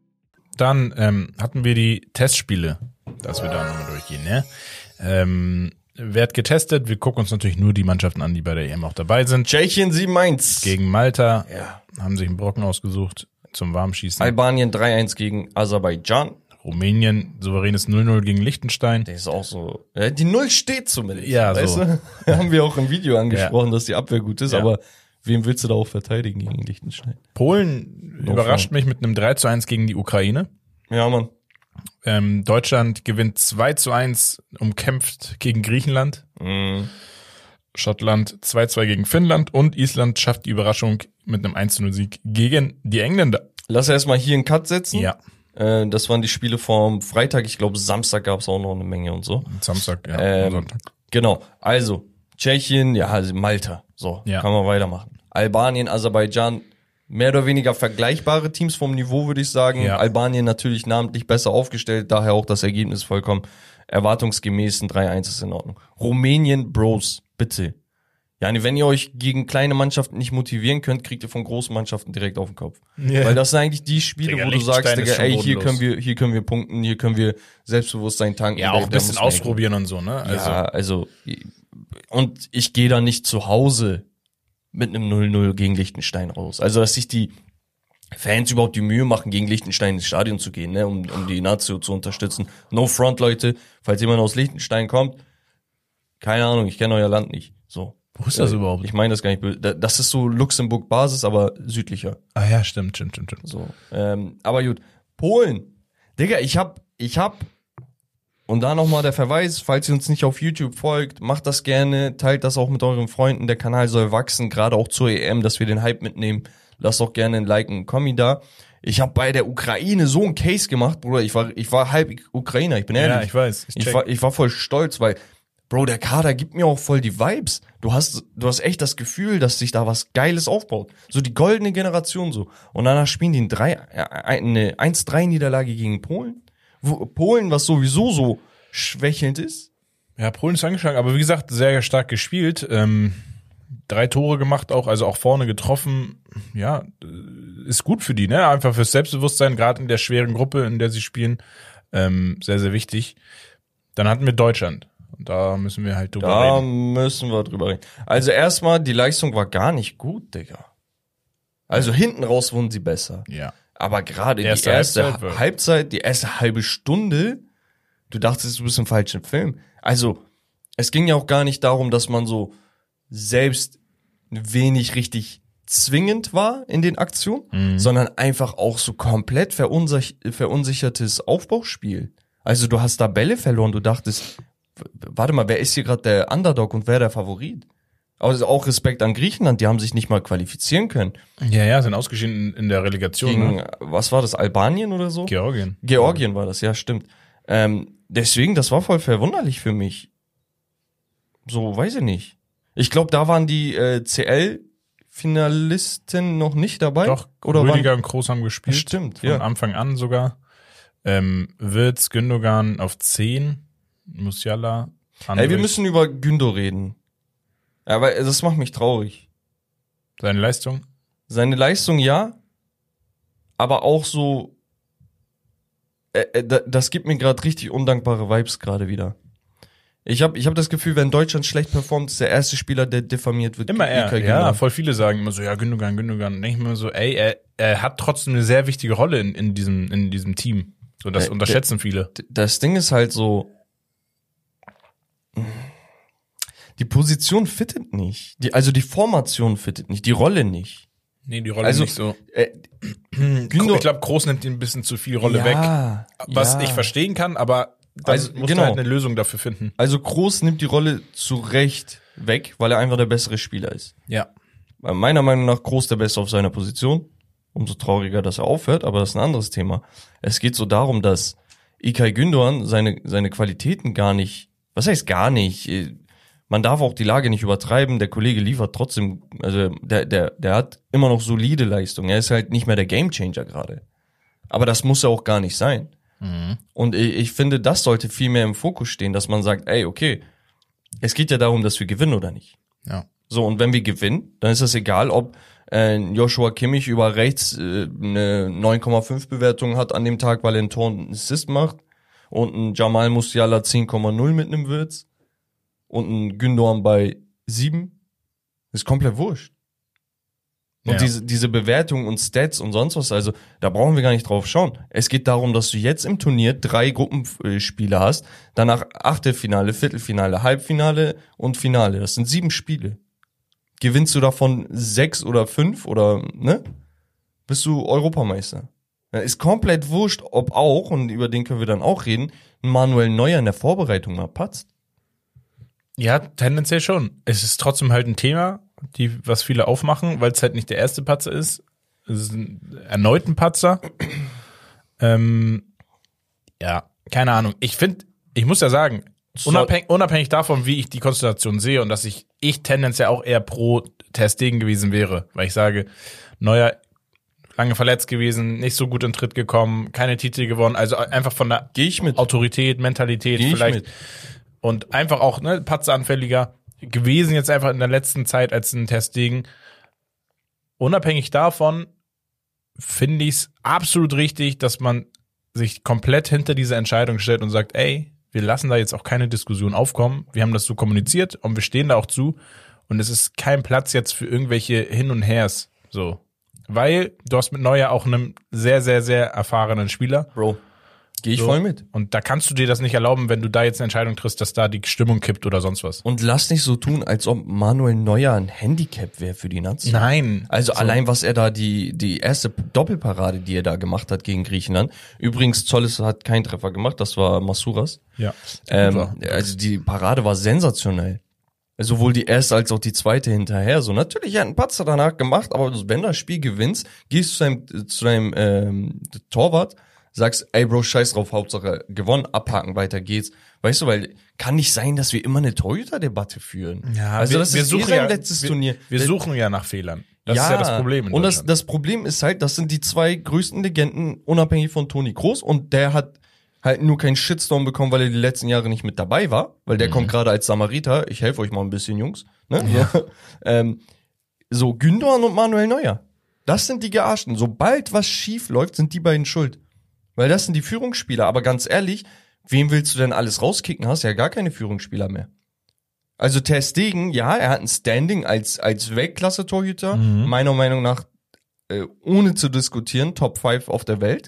Speaker 1: Dann ähm, hatten wir die Testspiele, dass wir da nochmal durchgehen. Ne? Ähm, wird getestet. Wir gucken uns natürlich nur die Mannschaften an, die bei der E M auch dabei sind.
Speaker 2: Tschechien sieben eins.
Speaker 1: Gegen Malta
Speaker 2: Ja.
Speaker 1: haben sich einen Brocken ausgesucht zum Warmschießen.
Speaker 2: Albanien drei eins gegen Aserbaidschan.
Speaker 1: Rumänien, souveränes null null gegen Liechtenstein.
Speaker 2: Der ist auch so. Ja, die Null steht zumindest.
Speaker 1: Ja,
Speaker 2: weißt
Speaker 1: so.
Speaker 2: du? Haben wir auch im Video angesprochen, ja. dass die Abwehr gut ist,
Speaker 1: Ja.
Speaker 2: aber wem willst du da auch verteidigen gegen Liechtenstein?
Speaker 1: Polen
Speaker 2: No
Speaker 1: überrascht
Speaker 2: fun.
Speaker 1: mich mit einem drei zu eins gegen die Ukraine.
Speaker 2: Ja, Mann.
Speaker 1: Ähm, Deutschland gewinnt zwei zu eins umkämpft gegen Griechenland.
Speaker 2: Mhm.
Speaker 1: Schottland zwei zu zwei gegen Finnland und Island schafft die Überraschung mit einem eins zu null Sieg gegen die Engländer.
Speaker 2: Lass erstmal hier einen Cut setzen.
Speaker 1: Ja,
Speaker 2: Äh, das waren die Spiele vom Freitag. Ich glaube, Samstag gab es auch noch eine Menge und so.
Speaker 1: Samstag, ja,
Speaker 2: Ähm,
Speaker 1: Sonntag.
Speaker 2: Genau. Also, Tschechien, ja, also Malta. So,
Speaker 1: Ja.
Speaker 2: kann man weitermachen. Albanien, Aserbaidschan, mehr oder weniger vergleichbare Teams vom Niveau, würde ich sagen.
Speaker 1: Ja.
Speaker 2: Albanien natürlich namentlich besser aufgestellt, daher auch das Ergebnis vollkommen erwartungsgemäß. Ein drei eins ist in Ordnung. Rumänien, Bros, bitte. Ja, wenn ihr euch gegen kleine Mannschaften nicht motivieren könnt, kriegt ihr von großen Mannschaften direkt auf den Kopf.
Speaker 1: Ja.
Speaker 2: Weil das sind eigentlich die Spiele,
Speaker 1: Digga,
Speaker 2: wo du sagst,
Speaker 1: Liechtenstein ist
Speaker 2: Digga,
Speaker 1: schon
Speaker 2: ey, hier
Speaker 1: bodenlos.
Speaker 2: können wir, hier können wir punkten, hier können wir Selbstbewusstsein tanken.
Speaker 1: Ja,
Speaker 2: Da-
Speaker 1: auch ein
Speaker 2: da
Speaker 1: bisschen
Speaker 2: muss man
Speaker 1: ausprobieren und so, ne? Also,
Speaker 2: ja, also und ich gehe da nicht zu Hause mit einem null null gegen Liechtenstein raus. Also, dass sich die Fans überhaupt die Mühe machen, gegen Liechtenstein ins Stadion zu gehen, ne, um, um die Nazio zu unterstützen. No front, Leute. Falls jemand aus Liechtenstein kommt, keine Ahnung, ich kenne euer Land nicht. So.
Speaker 1: wo ist das
Speaker 2: Äh,
Speaker 1: überhaupt?
Speaker 2: Ich meine das gar nicht böse. Da- Das ist so Luxemburg-Basis, aber südlicher.
Speaker 1: Ah ja, stimmt, stimmt, stimmt, stimmt.
Speaker 2: So. Ähm, aber gut. Polen. Digga, ich hab, ich hab, und da nochmal der Verweis, falls ihr uns nicht auf YouTube folgt, macht das gerne, teilt das auch mit euren Freunden, der Kanal soll wachsen, gerade auch zur E M, dass wir den Hype mitnehmen. Lasst auch gerne ein Like, ein Kommi da. Ich habe bei der Ukraine so einen Case gemacht, Bruder, ich war, ich war halb Ukrainer, ich bin ehrlich.
Speaker 1: Ja, ich weiß. Ich
Speaker 2: Ich
Speaker 1: check.
Speaker 2: war, ich war voll stolz, weil, Bro, der Kader gibt mir auch voll die Vibes. Du hast, du hast echt das Gefühl, dass sich da was Geiles aufbaut. So die goldene Generation so. Und danach spielen die ein drei, äh, eine eins drei Niederlage gegen Polen. Wo, Polen, was sowieso so schwächelnd ist.
Speaker 1: Ja, Polen ist angeschlagen, aber wie gesagt, sehr stark gespielt. Ähm, drei Tore gemacht auch, also auch vorne getroffen. Ja, äh, ist gut für die, ne? Einfach fürs Selbstbewusstsein, gerade in der schweren Gruppe, in der sie spielen. Ähm, sehr, sehr wichtig. Dann hatten wir Deutschland. Und da müssen wir halt drüber
Speaker 2: Da
Speaker 1: reden.
Speaker 2: müssen wir drüber reden. Also erstmal, die Leistung war gar nicht gut, Digga. Also hinten raus wurden sie besser.
Speaker 1: Ja.
Speaker 2: Aber gerade die
Speaker 1: Erste
Speaker 2: erste
Speaker 1: Halbzeit war-
Speaker 2: Halbzeit, die erste halbe Stunde, du dachtest, du bist im falschen Film. Also, es ging ja auch gar nicht darum, dass man so selbst wenig richtig zwingend war in den Aktionen,
Speaker 1: Mhm.
Speaker 2: sondern einfach auch so komplett verunsich verunsichertes Aufbauspiel. Also du hast da Bälle verloren, du dachtest, w- warte mal, wer ist hier gerade der Underdog und wer der Favorit? Also auch Respekt an Griechenland, die haben sich nicht mal qualifizieren können.
Speaker 1: Ja, ja, sind ausgeschieden in, in der Relegation.
Speaker 2: Gegen,
Speaker 1: Ne?
Speaker 2: was war das, Albanien oder so?
Speaker 1: Georgien.
Speaker 2: Georgien war das, ja, stimmt. Ähm, deswegen, das war voll verwunderlich für mich. So, weiß ich nicht. Ich glaube, da waren die äh, C L-Finalisten noch nicht dabei.
Speaker 1: Doch,
Speaker 2: oder
Speaker 1: Rüdiger
Speaker 2: waren,
Speaker 1: und Kroos haben gespielt.
Speaker 2: Stimmt,
Speaker 1: Von
Speaker 2: ja.
Speaker 1: Anfang an sogar. Ähm, Wirtz, Gündogan auf zehn. Musiala.
Speaker 2: Ey, wir
Speaker 1: Andrich.
Speaker 2: müssen über Gündo reden. Aber das macht mich traurig.
Speaker 1: Seine Leistung.
Speaker 2: Seine Leistung, ja, aber auch so, äh, äh, da- das gibt mir gerade richtig undankbare Vibes gerade wieder. Ich habe ich hab das Gefühl, wenn Deutschland schlecht performt, ist der erste Spieler, der diffamiert wird.
Speaker 1: Immer er.
Speaker 2: Ilkay
Speaker 1: Ja,
Speaker 2: Gündogan.
Speaker 1: voll viele sagen immer so, ja, Gündogan, Gündogan. Denke ich mir so, ey, er, er hat trotzdem eine sehr wichtige Rolle in, in diesem, in diesem Team. So, das
Speaker 2: Äh,
Speaker 1: unterschätzen viele.
Speaker 2: D- Das Ding ist halt so, die Position fittet nicht. Die, also die Formation fittet nicht, die Rolle nicht.
Speaker 1: Nee, die Rolle
Speaker 2: Also,
Speaker 1: nicht so.
Speaker 2: Äh, Gündo-
Speaker 1: Ich glaube, Groß nimmt ihm ein bisschen zu viel Rolle
Speaker 2: ja,
Speaker 1: weg. Was
Speaker 2: ja.
Speaker 1: ich verstehen kann, aber dann
Speaker 2: Also,
Speaker 1: musst
Speaker 2: genau.
Speaker 1: du halt eine Lösung dafür finden.
Speaker 2: Also Kroos nimmt die Rolle zu Recht weg, weil er einfach der bessere Spieler ist.
Speaker 1: Ja.
Speaker 2: Weil meiner Meinung nach Kroos der Beste auf seiner Position. Umso trauriger, dass er aufhört, aber das ist ein anderes Thema. Es geht so darum, dass İlkay Gündoğan seine, seine Qualitäten gar nicht, was heißt gar nicht, man darf auch die Lage nicht übertreiben, der Kollege liefert trotzdem, also der, der, der hat immer noch solide Leistung, er ist halt nicht mehr der Gamechanger gerade. Aber das muss ja auch gar nicht sein. Mhm. Und ich, ich finde, das sollte viel mehr im Fokus stehen, dass man sagt, ey, okay, es geht ja darum, dass wir gewinnen oder nicht.
Speaker 1: Ja.
Speaker 2: So, und wenn wir gewinnen, dann ist es egal, ob äh, Joshua Kimmich über rechts äh, eine neun Komma fünf Bewertung hat an dem Tag, weil er ein Tor und einen Assist macht und ein Jamal Musiala zehn Komma null mit einem Wirtz und ein Gündoğan bei sieben. Ist komplett wurscht. Und
Speaker 1: ja.
Speaker 2: diese diese Bewertung und Stats und sonst was, also da brauchen wir gar nicht drauf schauen. Es geht darum, dass du jetzt im Turnier drei Gruppenspiele hast, danach Achtelfinale, Viertelfinale, Halbfinale und Finale. Das sind sieben Spiele. Gewinnst du davon sechs oder fünf oder, ne? Bist du Europameister. Ist komplett wurscht, ob auch, und über den können wir dann auch reden, Manuel Neuer in der Vorbereitung mal patzt.
Speaker 1: Ja, tendenziell schon. Es ist trotzdem halt ein Thema, die, was viele aufmachen, weil es halt nicht der erste Patzer ist. Es ist ein erneut ein Patzer. ähm, ja, keine Ahnung. Ich finde, ich muss ja sagen, unabhängig, unabhängig davon, wie ich die Konstellation sehe und dass ich, ich tendenziell auch eher pro Ter Stegen gewesen wäre, weil ich sage, Neuer lange verletzt gewesen, nicht so gut in Tritt gekommen, keine Titel gewonnen, also einfach von der
Speaker 2: Geh ich mit.
Speaker 1: Autorität, Mentalität
Speaker 2: Geh ich
Speaker 1: vielleicht
Speaker 2: mit.
Speaker 1: Und einfach auch, ne, patzeranfälliger gewesen jetzt einfach in der letzten Zeit als ein Ter Stegen. Unabhängig davon finde ich es absolut richtig, dass man sich komplett hinter diese Entscheidung stellt und sagt, ey, wir lassen da jetzt auch keine Diskussion aufkommen. Wir haben das so kommuniziert und wir stehen da auch zu. Und es ist kein Platz jetzt für irgendwelche Hin und Hers. So. Weil du hast mit Neuer auch einen sehr, sehr, sehr erfahrenen Spieler.
Speaker 2: Bro, gehe ich
Speaker 1: so.
Speaker 2: voll mit.
Speaker 1: Und da kannst du dir das nicht erlauben, wenn du da jetzt eine Entscheidung triffst, dass da die Stimmung kippt oder sonst was.
Speaker 2: Und lass nicht so tun, als ob Manuel Neuer ein Handicap wäre für die Nation.
Speaker 1: Nein.
Speaker 2: Also
Speaker 1: so.
Speaker 2: allein, was er da, die die erste Doppelparade, die er da gemacht hat gegen Griechenland. Übrigens, Zolles hat keinen Treffer gemacht, das war Masuras.
Speaker 1: Ja.
Speaker 2: Ähm, also die Parade war sensationell. Sowohl die erste als auch die zweite hinterher. So, natürlich, er hat einen Patzer danach gemacht, aber wenn du das Spiel gewinnst, gehst du zu deinem, zu deinem ähm, Torwart, sagst, ey Bro, scheiß drauf, Hauptsache gewonnen, abhaken, weiter geht's. Weißt du, weil kann nicht sein, dass wir immer eine Torhüter-Debatte führen.
Speaker 1: Ja,
Speaker 2: also
Speaker 1: wir,
Speaker 2: das
Speaker 1: wir
Speaker 2: ist
Speaker 1: suchen
Speaker 2: eh sein
Speaker 1: ja,
Speaker 2: letztes
Speaker 1: wir,
Speaker 2: Turnier.
Speaker 1: Wir suchen ja nach Fehlern. Das
Speaker 2: ja,
Speaker 1: ist ja das Problem in
Speaker 2: und das,
Speaker 1: Deutschland.
Speaker 2: das Problem ist halt, das sind die zwei größten Legenden, unabhängig von Toni Kroos, und der hat halt nur keinen Shitstorm bekommen, weil er die letzten Jahre nicht mit dabei war, weil der mhm. kommt gerade als Samariter, ich helfe euch mal ein bisschen, Jungs, ne? Ja. So, ähm, so Gündoğan und Manuel Neuer, das sind die Gearschten. Sobald was schief läuft, sind die beiden schuld. Weil das sind die Führungsspieler, aber ganz ehrlich, wem willst du denn alles rauskicken? Hast ja gar keine Führungsspieler mehr. Also Ter Stegen, ja, er hat ein Standing als als Weltklasse-Torhüter, mhm. meiner Meinung nach, äh, ohne zu diskutieren, Top fünf auf der Welt.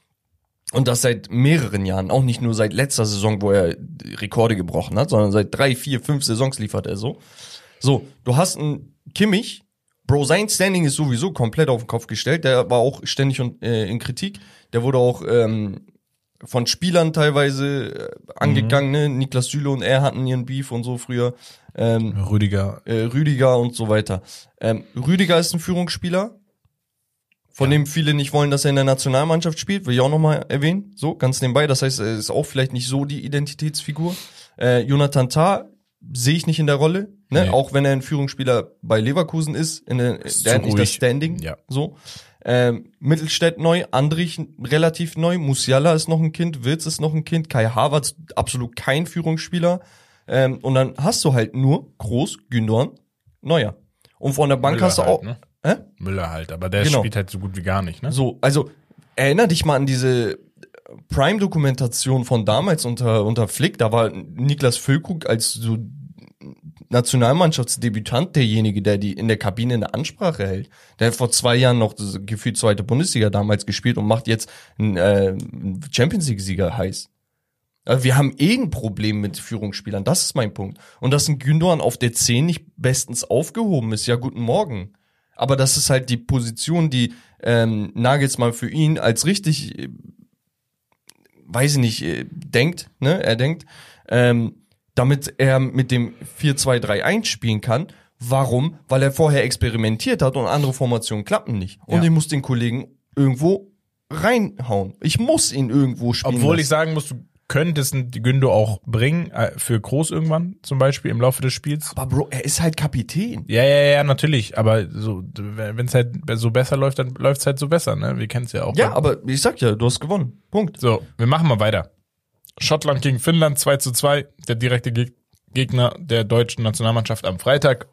Speaker 2: Und das seit mehreren Jahren, auch nicht nur seit letzter Saison, wo er Rekorde gebrochen hat, sondern seit drei, vier, fünf Saisons liefert er so. So, du hast einen Kimmich, Bro, sein Standing ist sowieso komplett auf den Kopf gestellt, der war auch ständig äh, in Kritik, der wurde auch ähm, von Spielern teilweise äh, angegangen, mhm. ne? Niklas Süle und er hatten ihren Beef und so früher. Ähm,
Speaker 1: Rüdiger.
Speaker 2: Äh, Rüdiger und so weiter. Ähm, Rüdiger ist ein Führungsspieler, von ja. dem viele nicht wollen, dass er in der Nationalmannschaft spielt, will ich auch nochmal erwähnen, so, ganz nebenbei, das heißt, er ist auch vielleicht nicht so die Identitätsfigur. Äh, Jonathan Tah sehe ich nicht in der Rolle, ne, nee. Auch wenn er ein Führungsspieler bei Leverkusen ist, in der, ist der hat nicht das Standing,
Speaker 1: ja.
Speaker 2: so. Ähm, Mittelstädt neu, Andrich relativ neu, Musiala ist noch ein Kind, Wirtz ist noch ein Kind, Kai Havertz absolut kein Führungsspieler, ähm, und dann hast du halt nur Kroos, Gündoğan, Neuer. Und von der Bank
Speaker 1: Müller
Speaker 2: hast du
Speaker 1: halt,
Speaker 2: auch,
Speaker 1: ne?
Speaker 2: Hä?
Speaker 1: Müller halt, aber der
Speaker 2: genau.
Speaker 1: spielt halt so gut wie gar nicht, ne?
Speaker 2: So, also erinner dich mal an diese Prime-Dokumentation von damals unter unter Flick, da war Niklas Füllkrug als so Nationalmannschaftsdebütant derjenige, der die in der Kabine eine Ansprache hält. Der hat vor zwei Jahren noch das gefühlt zweite Bundesliga damals gespielt und macht jetzt einen äh, Champions-League-Sieger heiß. Also wir haben eh ein Problem mit Führungsspielern, das ist mein Punkt. Und dass ein Gündoğan auf der zehn nicht bestens aufgehoben ist, ja guten Morgen. Aber das ist halt die Position, die ähm, Nagelsmann für ihn als richtig, äh, weiß ich nicht, äh, denkt, ne? Er denkt, ähm, damit er mit dem vier zwei drei eins spielen kann. Warum? Weil er vorher experimentiert hat und andere Formationen klappen nicht. Und
Speaker 1: ja.
Speaker 2: ich muss den Kollegen irgendwo reinhauen. Ich muss ihn irgendwo spielen.
Speaker 1: Obwohl
Speaker 2: lassen.
Speaker 1: ich sagen muss, du könntest die Gündo auch bringen, äh, für Groß irgendwann zum Beispiel im Laufe des Spiels.
Speaker 2: Aber Bro, er ist halt Kapitän.
Speaker 1: Ja, ja, ja, natürlich. Aber so, wenn es halt so besser läuft, dann läuft es halt so besser, ne? Wir kennen es ja auch.
Speaker 2: Ja, aber ich sag ja, du hast gewonnen. Punkt.
Speaker 1: So, wir machen mal weiter. Schottland gegen Finnland zwei zu zwei. Der direkte Geg- Gegner der deutschen Nationalmannschaft am Freitag.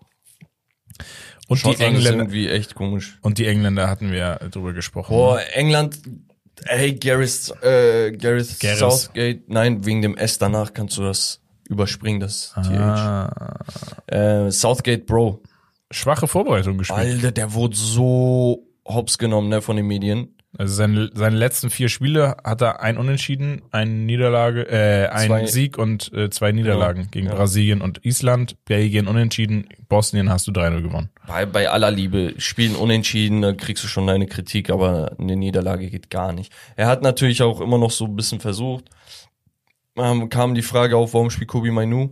Speaker 1: Und die
Speaker 2: Schottland ist
Speaker 1: Engländer,
Speaker 2: irgendwie echt komisch.
Speaker 1: und die Engländer hatten wir drüber gesprochen.
Speaker 2: Boah, England, hey, Gareth, äh, Gareth
Speaker 1: Gareth.
Speaker 2: Southgate, nein, wegen dem S danach kannst du das überspringen, das
Speaker 1: Ah.
Speaker 2: T H. Äh, Southgate, Bro.
Speaker 1: Schwache Vorbereitung gespielt.
Speaker 2: Alter, der wurde so hops genommen, ne, von den Medien.
Speaker 1: Also seine, seine letzten vier Spiele hat er ein Unentschieden, eine Niederlage, äh, ein
Speaker 2: Zwei.
Speaker 1: Sieg und äh, zwei Niederlagen gegen
Speaker 2: ja.
Speaker 1: Brasilien und Island. Belgien unentschieden, Bosnien hast du drei null gewonnen.
Speaker 2: Bei, bei aller Liebe, Spielen unentschieden, da kriegst du schon deine Kritik, aber eine Niederlage geht gar nicht. Er hat natürlich auch immer noch so ein bisschen versucht. Ähm, kam die Frage auf, warum spielt Kobbie Mainoo?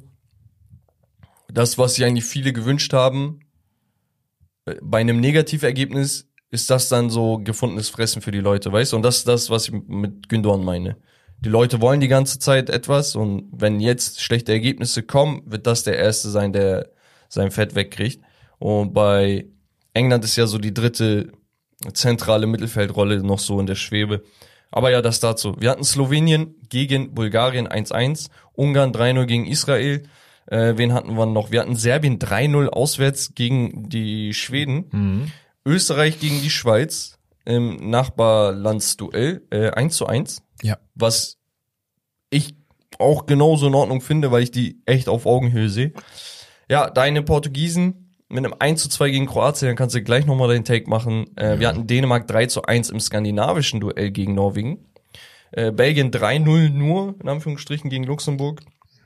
Speaker 2: Das, was sich eigentlich viele gewünscht haben, äh, bei einem Negativergebnis ist das dann so gefundenes Fressen für die Leute, weißt du? Und das ist das, was ich mit Gündoğan meine. Die Leute wollen die ganze Zeit etwas und wenn jetzt schlechte Ergebnisse kommen, wird das der Erste sein, der sein Fett wegkriegt. Und bei England ist ja so die dritte zentrale Mittelfeldrolle noch so in der Schwebe. Aber ja, das dazu. Wir hatten Slowenien gegen Bulgarien eins eins, Ungarn drei null gegen Israel. Äh, wen hatten wir noch? Wir hatten Serbien drei null auswärts gegen die Schweden.
Speaker 1: Mhm.
Speaker 2: Österreich gegen die Schweiz im Nachbarlandsduell äh, eins zu eins.
Speaker 1: Ja.
Speaker 2: Was ich auch genauso in Ordnung finde, weil ich die echt auf Augenhöhe sehe. Ja, deine Portugiesen mit einem eins zu zwei gegen Kroatien, dann kannst du gleich nochmal deinen Take machen. Äh, ja. Wir hatten Dänemark drei zu eins im skandinavischen Duell gegen Norwegen. Äh, Belgien drei null nur, in Anführungsstrichen, gegen Luxemburg.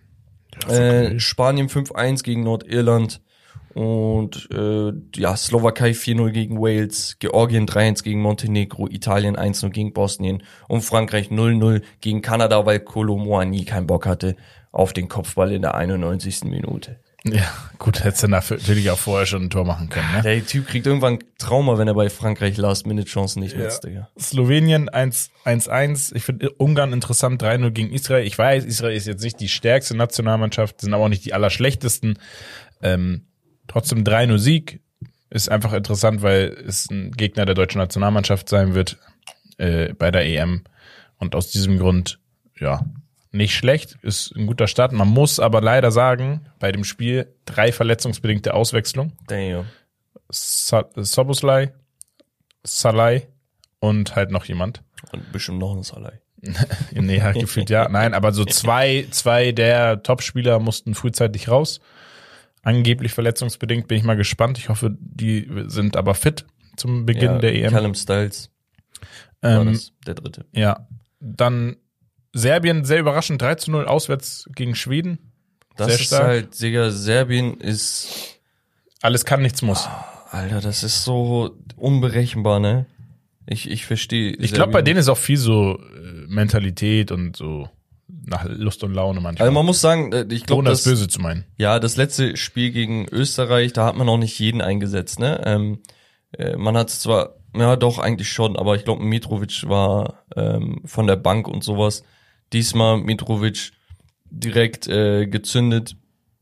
Speaker 2: Äh, Spanien fünf eins gegen Nordirland. Und äh, ja, Slowakei vier null gegen Wales, Georgien drei eins gegen Montenegro, Italien eins null gegen Bosnien und Frankreich null null gegen Kanada, weil Kolo Muani keinen Bock hatte auf den Kopfball in der einundneunzigsten Minute.
Speaker 1: Ja, gut, hättest du natürlich auch vorher schon ein Tor machen können, ne?
Speaker 2: Der Typ kriegt irgendwann Trauma, wenn er bei Frankreich Last-Minute-Chancen nicht nutzt, Digga.
Speaker 1: Slowenien eins eins. Ich finde Ungarn interessant, drei null gegen Israel. Ich weiß, Israel ist jetzt nicht die stärkste Nationalmannschaft, sind aber auch nicht die allerschlechtesten. Ähm, Trotzdem drei null Sieg ist einfach interessant, weil es ein Gegner der deutschen Nationalmannschaft sein wird äh, bei der E M. Und aus diesem Grund, ja, nicht schlecht, ist ein guter Start. Man muss aber leider sagen, bei dem Spiel drei verletzungsbedingte Auswechslung.
Speaker 2: Damn.
Speaker 1: Sa- Soboslai, Salai und halt noch jemand.
Speaker 2: Und bestimmt noch ein Salai.
Speaker 1: Nee, halt gefühlt ja. Nein, aber so zwei, zwei der Topspieler mussten frühzeitig raus. Angeblich verletzungsbedingt, bin ich mal gespannt. Ich hoffe, die sind aber fit zum Beginn
Speaker 2: Ja,
Speaker 1: der E M.
Speaker 2: Callum Styles war
Speaker 1: Ähm,
Speaker 2: das, der dritte.
Speaker 1: ja, dann Serbien sehr überraschend drei zu null auswärts gegen Schweden.
Speaker 2: Das
Speaker 1: sehr
Speaker 2: ist
Speaker 1: stark.
Speaker 2: halt, Digga, Serbien ist,
Speaker 1: Alles kann, nichts muss.
Speaker 2: Alter, das ist so unberechenbar, ne? Ich, ich verstehe.
Speaker 1: Ich glaube, bei denen ist auch viel so äh, Mentalität und so nach Lust und Laune manchmal.
Speaker 2: Also man muss sagen, äh, ich glaube,
Speaker 1: ohne das
Speaker 2: das,
Speaker 1: Böse zu meinen.
Speaker 2: ja, das letzte Spiel gegen Österreich, da hat man auch nicht jeden eingesetzt, ne? Ähm, äh, man hat zwar, ja doch, eigentlich schon, aber ich glaube, Mitrovic war ähm, von der Bank und sowas. Diesmal Mitrovic direkt äh, gezündet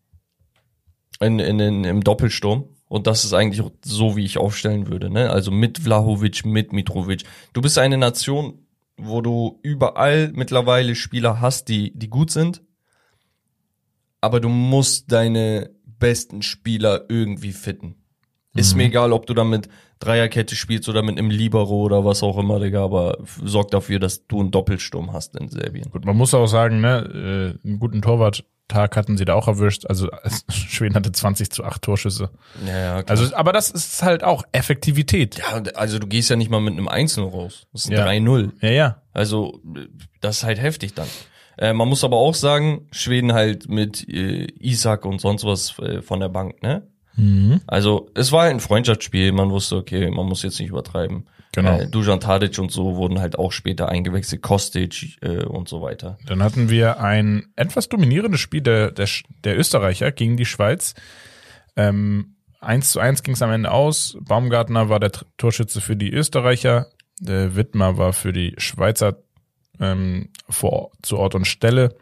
Speaker 2: in, in, in, im Doppelsturm. Und das ist eigentlich auch so, wie ich aufstellen würde, ne? Also mit Vlahovic, mit Mitrovic. Du bist eine Nation, wo du überall mittlerweile Spieler hast, die, die gut sind. Aber du musst deine besten Spieler irgendwie fitten. Ist mir egal, ob du da mit Dreierkette spielst oder mit einem Libero oder was auch immer, Digga, aber sorg dafür, dass du einen Doppelsturm hast in Serbien.
Speaker 1: Gut, man muss auch sagen, ne, äh, einen guten Torwarttag hatten sie da auch erwischt. Also Schweden hatte zwanzig zu acht Torschüsse.
Speaker 2: Ja, ja, klar.
Speaker 1: Also, aber das ist halt auch Effektivität.
Speaker 2: Ja, also du gehst ja nicht mal mit einem Einzelnen raus. Das ist ein
Speaker 1: Ja.
Speaker 2: drei null.
Speaker 1: Ja, ja.
Speaker 2: Also das ist halt heftig dann. Äh, man muss aber auch sagen, Schweden halt mit äh, Isak und sonst was äh, von der Bank, ne?
Speaker 1: Mhm.
Speaker 2: Also es war halt ein Freundschaftsspiel, man wusste, okay, man muss jetzt nicht übertreiben.
Speaker 1: Genau.
Speaker 2: Äh, Dusan Tadic und so wurden halt auch später eingewechselt, Kostic äh, und so weiter.
Speaker 1: Dann hatten wir ein etwas dominierendes Spiel der, der, der Österreicher gegen die Schweiz. Ähm, eins zu eins ging es am Ende aus. Baumgartner war der T- Torschütze für die Österreicher. Der Wittmer war für die Schweizer ähm, vor, zu Ort und Stelle.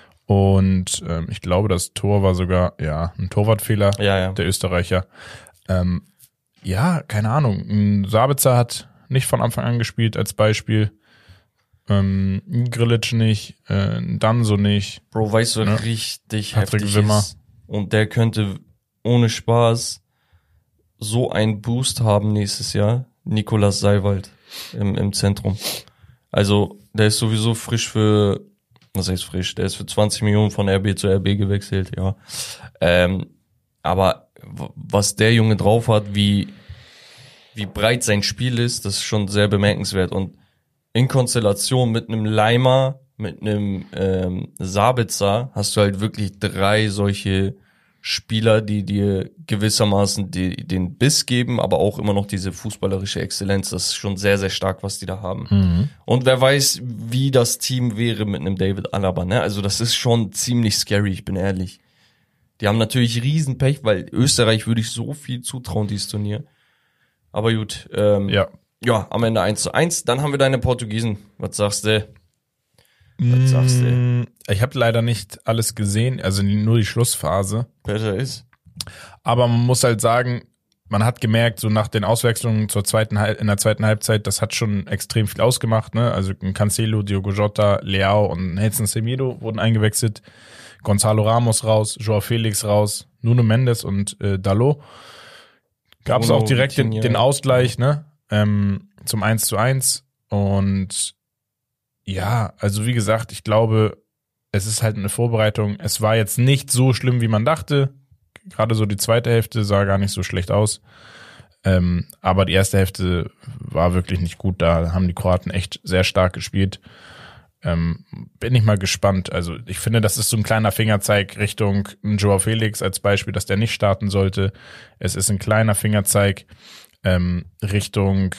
Speaker 1: Und ähm, ich glaube, das Tor war sogar, ja, ein Torwartfehler
Speaker 2: Ja, ja.
Speaker 1: der Österreicher. Ähm, ja, keine Ahnung. Ein Sabitzer hat nicht von Anfang an gespielt als Beispiel. Ähm, Grilic nicht, äh, Danso nicht.
Speaker 2: Bro, weißt du,
Speaker 1: Ja.
Speaker 2: richtig
Speaker 1: Patrick
Speaker 2: heftig
Speaker 1: Wimmer.
Speaker 2: ist. Und der könnte ohne Spaß so einen Boost haben nächstes Jahr. Nicolas Seiwald im, im Zentrum. Also, der ist sowieso frisch für, was heißt frisch? Der ist für zwanzig Millionen von R B zu R B gewechselt, ja. Ähm, aber w- was der Junge drauf hat, wie, wie breit sein Spiel ist, das ist schon sehr bemerkenswert. Und in Konstellation mit einem Leimer, mit einem ähm, Sabitzer, hast du halt wirklich drei solche Spieler, die dir gewissermaßen die, den Biss geben, aber auch immer noch diese fußballerische Exzellenz. Das ist schon sehr, sehr stark, was die da haben.
Speaker 1: Mhm.
Speaker 2: Und wer weiß, wie das Team wäre mit einem David Alaba, ne? Also das ist schon ziemlich scary, ich bin ehrlich. Die haben natürlich Riesenpech, weil Österreich würde ich so viel zutrauen, dieses Turnier. Aber gut, ähm,
Speaker 1: Ja.
Speaker 2: ja, am Ende eins zu eins. Dann haben wir deine Portugiesen. Was sagst du? Was sagst du?
Speaker 1: Mm, Ich habe leider nicht alles gesehen, also nur die Schlussphase.
Speaker 2: Besser ist.
Speaker 1: Aber man muss halt sagen, man hat gemerkt, so nach den Auswechslungen zur zweiten Halb- in der zweiten Halbzeit, das hat schon extrem viel ausgemacht, ne? Also Cancelo, Diogo Jota, Leao und Nelson Semedo wurden eingewechselt. Gonzalo Ramos raus, Joao Felix raus, Nuno Mendes und äh, Dalot. Gab es
Speaker 2: Bruno
Speaker 1: auch direkt den,
Speaker 2: Vitinha.
Speaker 1: den Ausgleich, ne? Ähm, zum eins zu eins. Und ja, also wie gesagt, ich glaube, es ist halt eine Vorbereitung. Es war jetzt nicht so schlimm, wie man dachte. Gerade so die zweite Hälfte sah gar nicht so schlecht aus. Ähm, aber die erste Hälfte war wirklich nicht gut. Da haben die Kroaten echt sehr stark gespielt. Ähm, bin ich mal gespannt. Also ich finde, das ist so ein kleiner Fingerzeig Richtung Joao Felix als Beispiel, dass der nicht starten sollte. Es ist ein kleiner Fingerzeig ähm, Richtung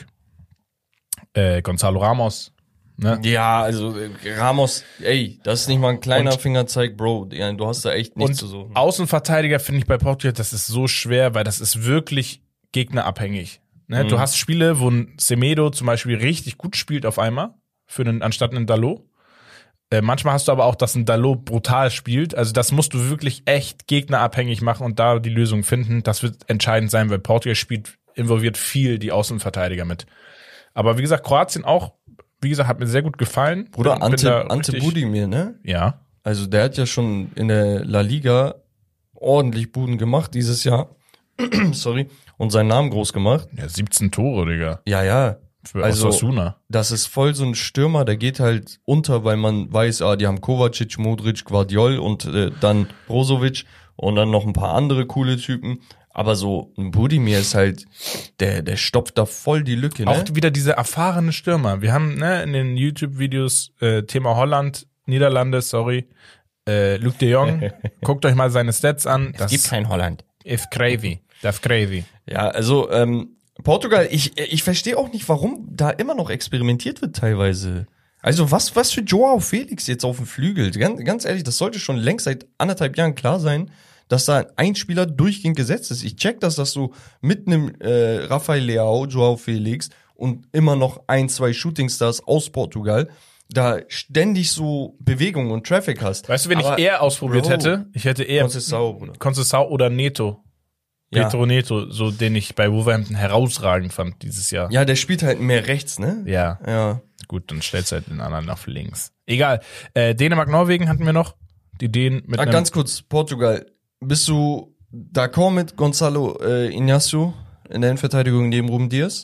Speaker 1: äh, Gonzalo Ramos. Ne?
Speaker 2: Ja, also äh, Ramos, ey, das ist nicht mal ein kleiner
Speaker 1: Und-
Speaker 2: Fingerzeig, Bro. Ja, du hast da echt nichts zu
Speaker 1: Und
Speaker 2: suchen.
Speaker 1: Außenverteidiger finde ich bei Portugal, das ist so schwer, weil das ist wirklich gegnerabhängig. Ne?
Speaker 2: Mhm.
Speaker 1: Du hast Spiele, wo ein Semedo zum Beispiel richtig gut spielt auf einmal, für einen, anstatt einen Dalot. Äh, manchmal hast du aber auch, dass ein Dalot brutal spielt. Also das musst du wirklich echt gegnerabhängig machen und da die Lösung finden. Das wird entscheidend sein, weil Portugal spielt, involviert viel die Außenverteidiger mit. Aber wie gesagt, Kroatien auch, wie gesagt, hat mir sehr gut gefallen.
Speaker 2: Bruder,
Speaker 1: Bin- bin da
Speaker 2: Ante, Ante
Speaker 1: richtig-
Speaker 2: Budimir, ne?
Speaker 1: Ja.
Speaker 2: Also der hat ja schon in der La Liga ordentlich Buden gemacht dieses Jahr. Sorry. Und seinen Namen groß gemacht.
Speaker 1: Ja, siebzehn Tore, Digga.
Speaker 2: Ja, ja.
Speaker 1: Für
Speaker 2: Also-
Speaker 1: Osasuna.
Speaker 2: Das ist voll so ein Stürmer, der geht halt unter, weil man weiß, ah, die haben Kovacic, Modric, Guardiol und äh, dann Brozovic und dann noch ein paar andere coole Typen. Aber so ein Budimir ist halt, der, der stopft da voll die Lücke, ne?
Speaker 1: Auch wieder diese erfahrene Stürmer. Wir haben ne, in den YouTube-Videos äh, Thema Holland, Niederlande, sorry, äh, Luc de Jong. Guckt euch mal seine Stats an. Das
Speaker 2: kein Holland.
Speaker 1: ist crazy. Das ist crazy.
Speaker 2: Ja, also ähm, Portugal, ich ich verstehe auch nicht, warum da immer noch experimentiert wird teilweise. Also was was für Joao Felix jetzt auf dem Flügel? Ganz, ganz ehrlich, das sollte schon längst seit anderthalb Jahren klar sein, dass da ein Spieler durchgehend gesetzt ist. Ich check das, dass du mit einem äh, Rafael Leao, Joao Felix und immer noch ein, zwei Shootingstars aus Portugal da ständig so Bewegung und Traffic hast.
Speaker 1: Weißt du, wen
Speaker 2: Aber,
Speaker 1: ich eher ausprobiert
Speaker 2: Bro,
Speaker 1: hätte? Ich hätte eher
Speaker 2: Conceição, Bruder.
Speaker 1: Conceição oder Neto.
Speaker 2: Ja.
Speaker 1: Petro Neto, so den ich bei Wolverhampton herausragend fand dieses Jahr.
Speaker 2: Ja, der spielt halt mehr rechts, ne?
Speaker 1: Ja.
Speaker 2: Ja.
Speaker 1: Gut, dann stellst du halt den anderen auf links. Egal. Äh, Dänemark-Norwegen hatten wir noch. Die Dänen mit
Speaker 2: Ah,
Speaker 1: einem
Speaker 2: ganz kurz, Portugal. Bist du d'accord mit Gonzalo äh, Inácio in der Innenverteidigung neben Ruben Diaz?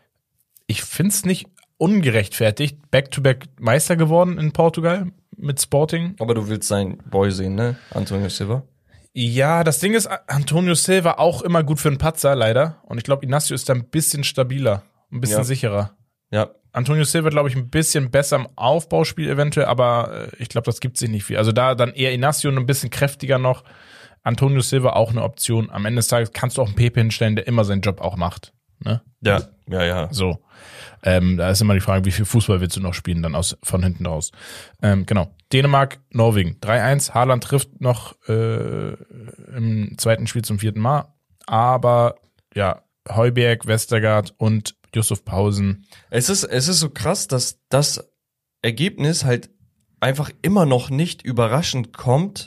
Speaker 1: Ich find's nicht ungerechtfertigt. Back-to-back Meister geworden in Portugal mit Sporting.
Speaker 2: Aber du willst seinen Boy sehen, ne? Antonio Silva.
Speaker 1: Ja, das Ding ist, Antonio Silva auch immer gut für einen Patzer, leider. Und ich glaube, Inácio ist da ein bisschen stabiler, ein bisschen
Speaker 2: Ja.
Speaker 1: sicherer.
Speaker 2: Ja.
Speaker 1: Antonio Silva, glaube ich, ein bisschen besser im Aufbauspiel eventuell, aber äh, ich glaube, das gibt sich nicht viel. Also da dann eher Inácio ein bisschen kräftiger noch. Antonio Silva auch eine Option. Am Ende des Tages kannst du auch einen Pepe hinstellen, der immer seinen Job auch macht. Ne?
Speaker 2: Ja. Ja, ja.
Speaker 1: So. Ähm, da ist immer die Frage, wie viel Fußball willst du noch spielen, dann aus von hinten raus. Ähm, genau. Dänemark, Norwegen. drei eins. Haaland trifft noch äh, im zweiten Spiel zum vierten Mal. Aber ja, Højbjerg, Westergaard und Yusuf Pausen.
Speaker 2: Es ist, es ist so krass, dass das Ergebnis halt einfach immer noch nicht überraschend kommt,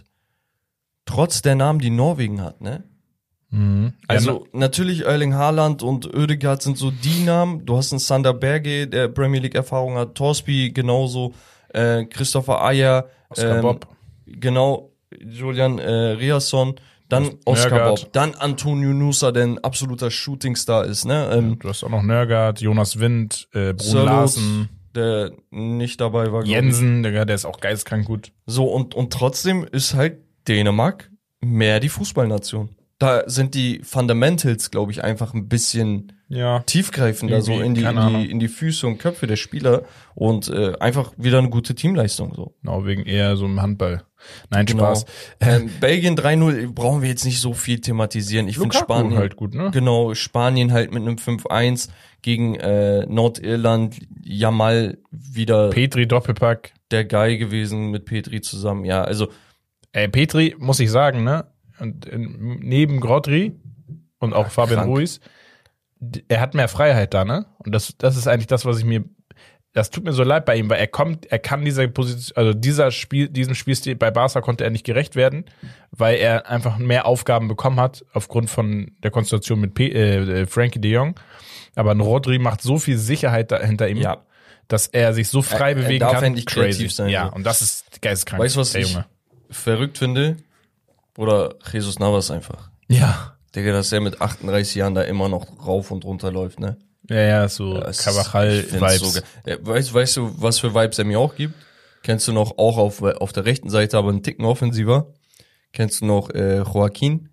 Speaker 2: trotz der Namen, die Norwegen hat, ne?
Speaker 1: Mhm.
Speaker 2: Also ja, natürlich Erling Haaland und Ødegaard sind so die Namen. Du hast einen Sander Berge, der Premier League Erfahrung hat, Torsby genauso, äh, Christopher Ayer,
Speaker 1: Oscar
Speaker 2: ähm,
Speaker 1: Bob.
Speaker 2: Genau, Julian äh, Riasson, dann Oscar
Speaker 1: Nørgaard.
Speaker 2: Bob, dann Antonio Nusa, der ein absoluter Shootingstar ist, ne? Ähm,
Speaker 1: Du hast auch noch Nørgaard, Jonas Wind, äh, Brun
Speaker 2: Sørloth,
Speaker 1: Larsen,
Speaker 2: der nicht dabei war, glaub ich.
Speaker 1: Jensen, der, der ist auch geistkrank gut.
Speaker 2: So, und, und trotzdem ist halt Dänemark mehr die Fußballnation. Da sind die Fundamentals, glaube ich, einfach ein bisschen
Speaker 1: Ja.
Speaker 2: tiefgreifender, so
Speaker 1: Irgendwie,
Speaker 2: in die,
Speaker 1: keine
Speaker 2: in
Speaker 1: Ahnung.
Speaker 2: die, in die Füße und Köpfe der Spieler und äh, einfach wieder eine gute Teamleistung, so.
Speaker 1: Norwegen eher so im Handball. Nein,
Speaker 2: Genau.
Speaker 1: Spaß.
Speaker 2: Ähm, Belgien drei null brauchen wir jetzt nicht so viel thematisieren. Ich finde
Speaker 1: Lukaku
Speaker 2: Spanien
Speaker 1: halt gut, ne?
Speaker 2: Genau, Spanien halt mit einem fünf eins gegen äh, Nordirland. Jamal wieder
Speaker 1: Petri Doppelpack.
Speaker 2: der Guy gewesen mit Petri zusammen. Ja, also
Speaker 1: Ey, Petri, muss ich sagen, ne? Und äh, neben Grodri und auch Fabian
Speaker 2: krank.
Speaker 1: Ruiz, d- er hat mehr Freiheit da, ne? Und das, das ist eigentlich das, was ich mir, das tut mir so leid bei ihm, weil er kommt, er kann dieser Position, also dieser Spiel, diesem Spielstil bei Barca konnte er nicht gerecht werden, weil er einfach mehr Aufgaben bekommen hat aufgrund von der Konstellation mit P, äh, Frankie de Jong. Aber ein Rodri macht so viel Sicherheit da, hinter ihm,
Speaker 2: Ja.
Speaker 1: dass er sich so frei
Speaker 2: Er- er
Speaker 1: bewegen
Speaker 2: darf
Speaker 1: kann.
Speaker 2: endlich kreativ sein,
Speaker 1: Ja,
Speaker 2: so.
Speaker 1: und das ist geisteskrank.
Speaker 2: weißt du, was
Speaker 1: der
Speaker 2: ich
Speaker 1: Junge.
Speaker 2: verrückt finde? Oder Jesus Navas einfach.
Speaker 1: Ja.
Speaker 2: Digga, dass er mit achtunddreißig Jahren da immer noch rauf und runter läuft, ne?
Speaker 1: Ja, ja, so
Speaker 2: Das- ich find's
Speaker 1: Carvajal-Vibes.
Speaker 2: so geil. Ja, weißt, weißt du, was für Vibes er mir auch gibt? Kennst du noch, auch auf, auf der rechten Seite, aber einen Ticken offensiver? Kennst du noch äh, Joaquin,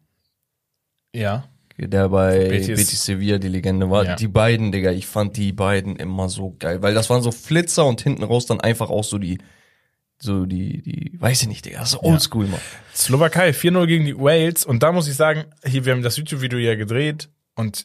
Speaker 1: ja.
Speaker 2: der bei
Speaker 1: Betis.
Speaker 2: Betis Sevilla die Legende war?
Speaker 1: Ja.
Speaker 2: Die beiden, Digga, ich fand die beiden immer so geil, weil das waren so Flitzer und hinten raus dann einfach auch so die, so die, die, weiß ich nicht, Digga, so oldschool, Mann.
Speaker 1: Slowakei vier null gegen die Wales. Und da muss ich sagen, hier, wir haben das YouTube-Video ja gedreht. Und,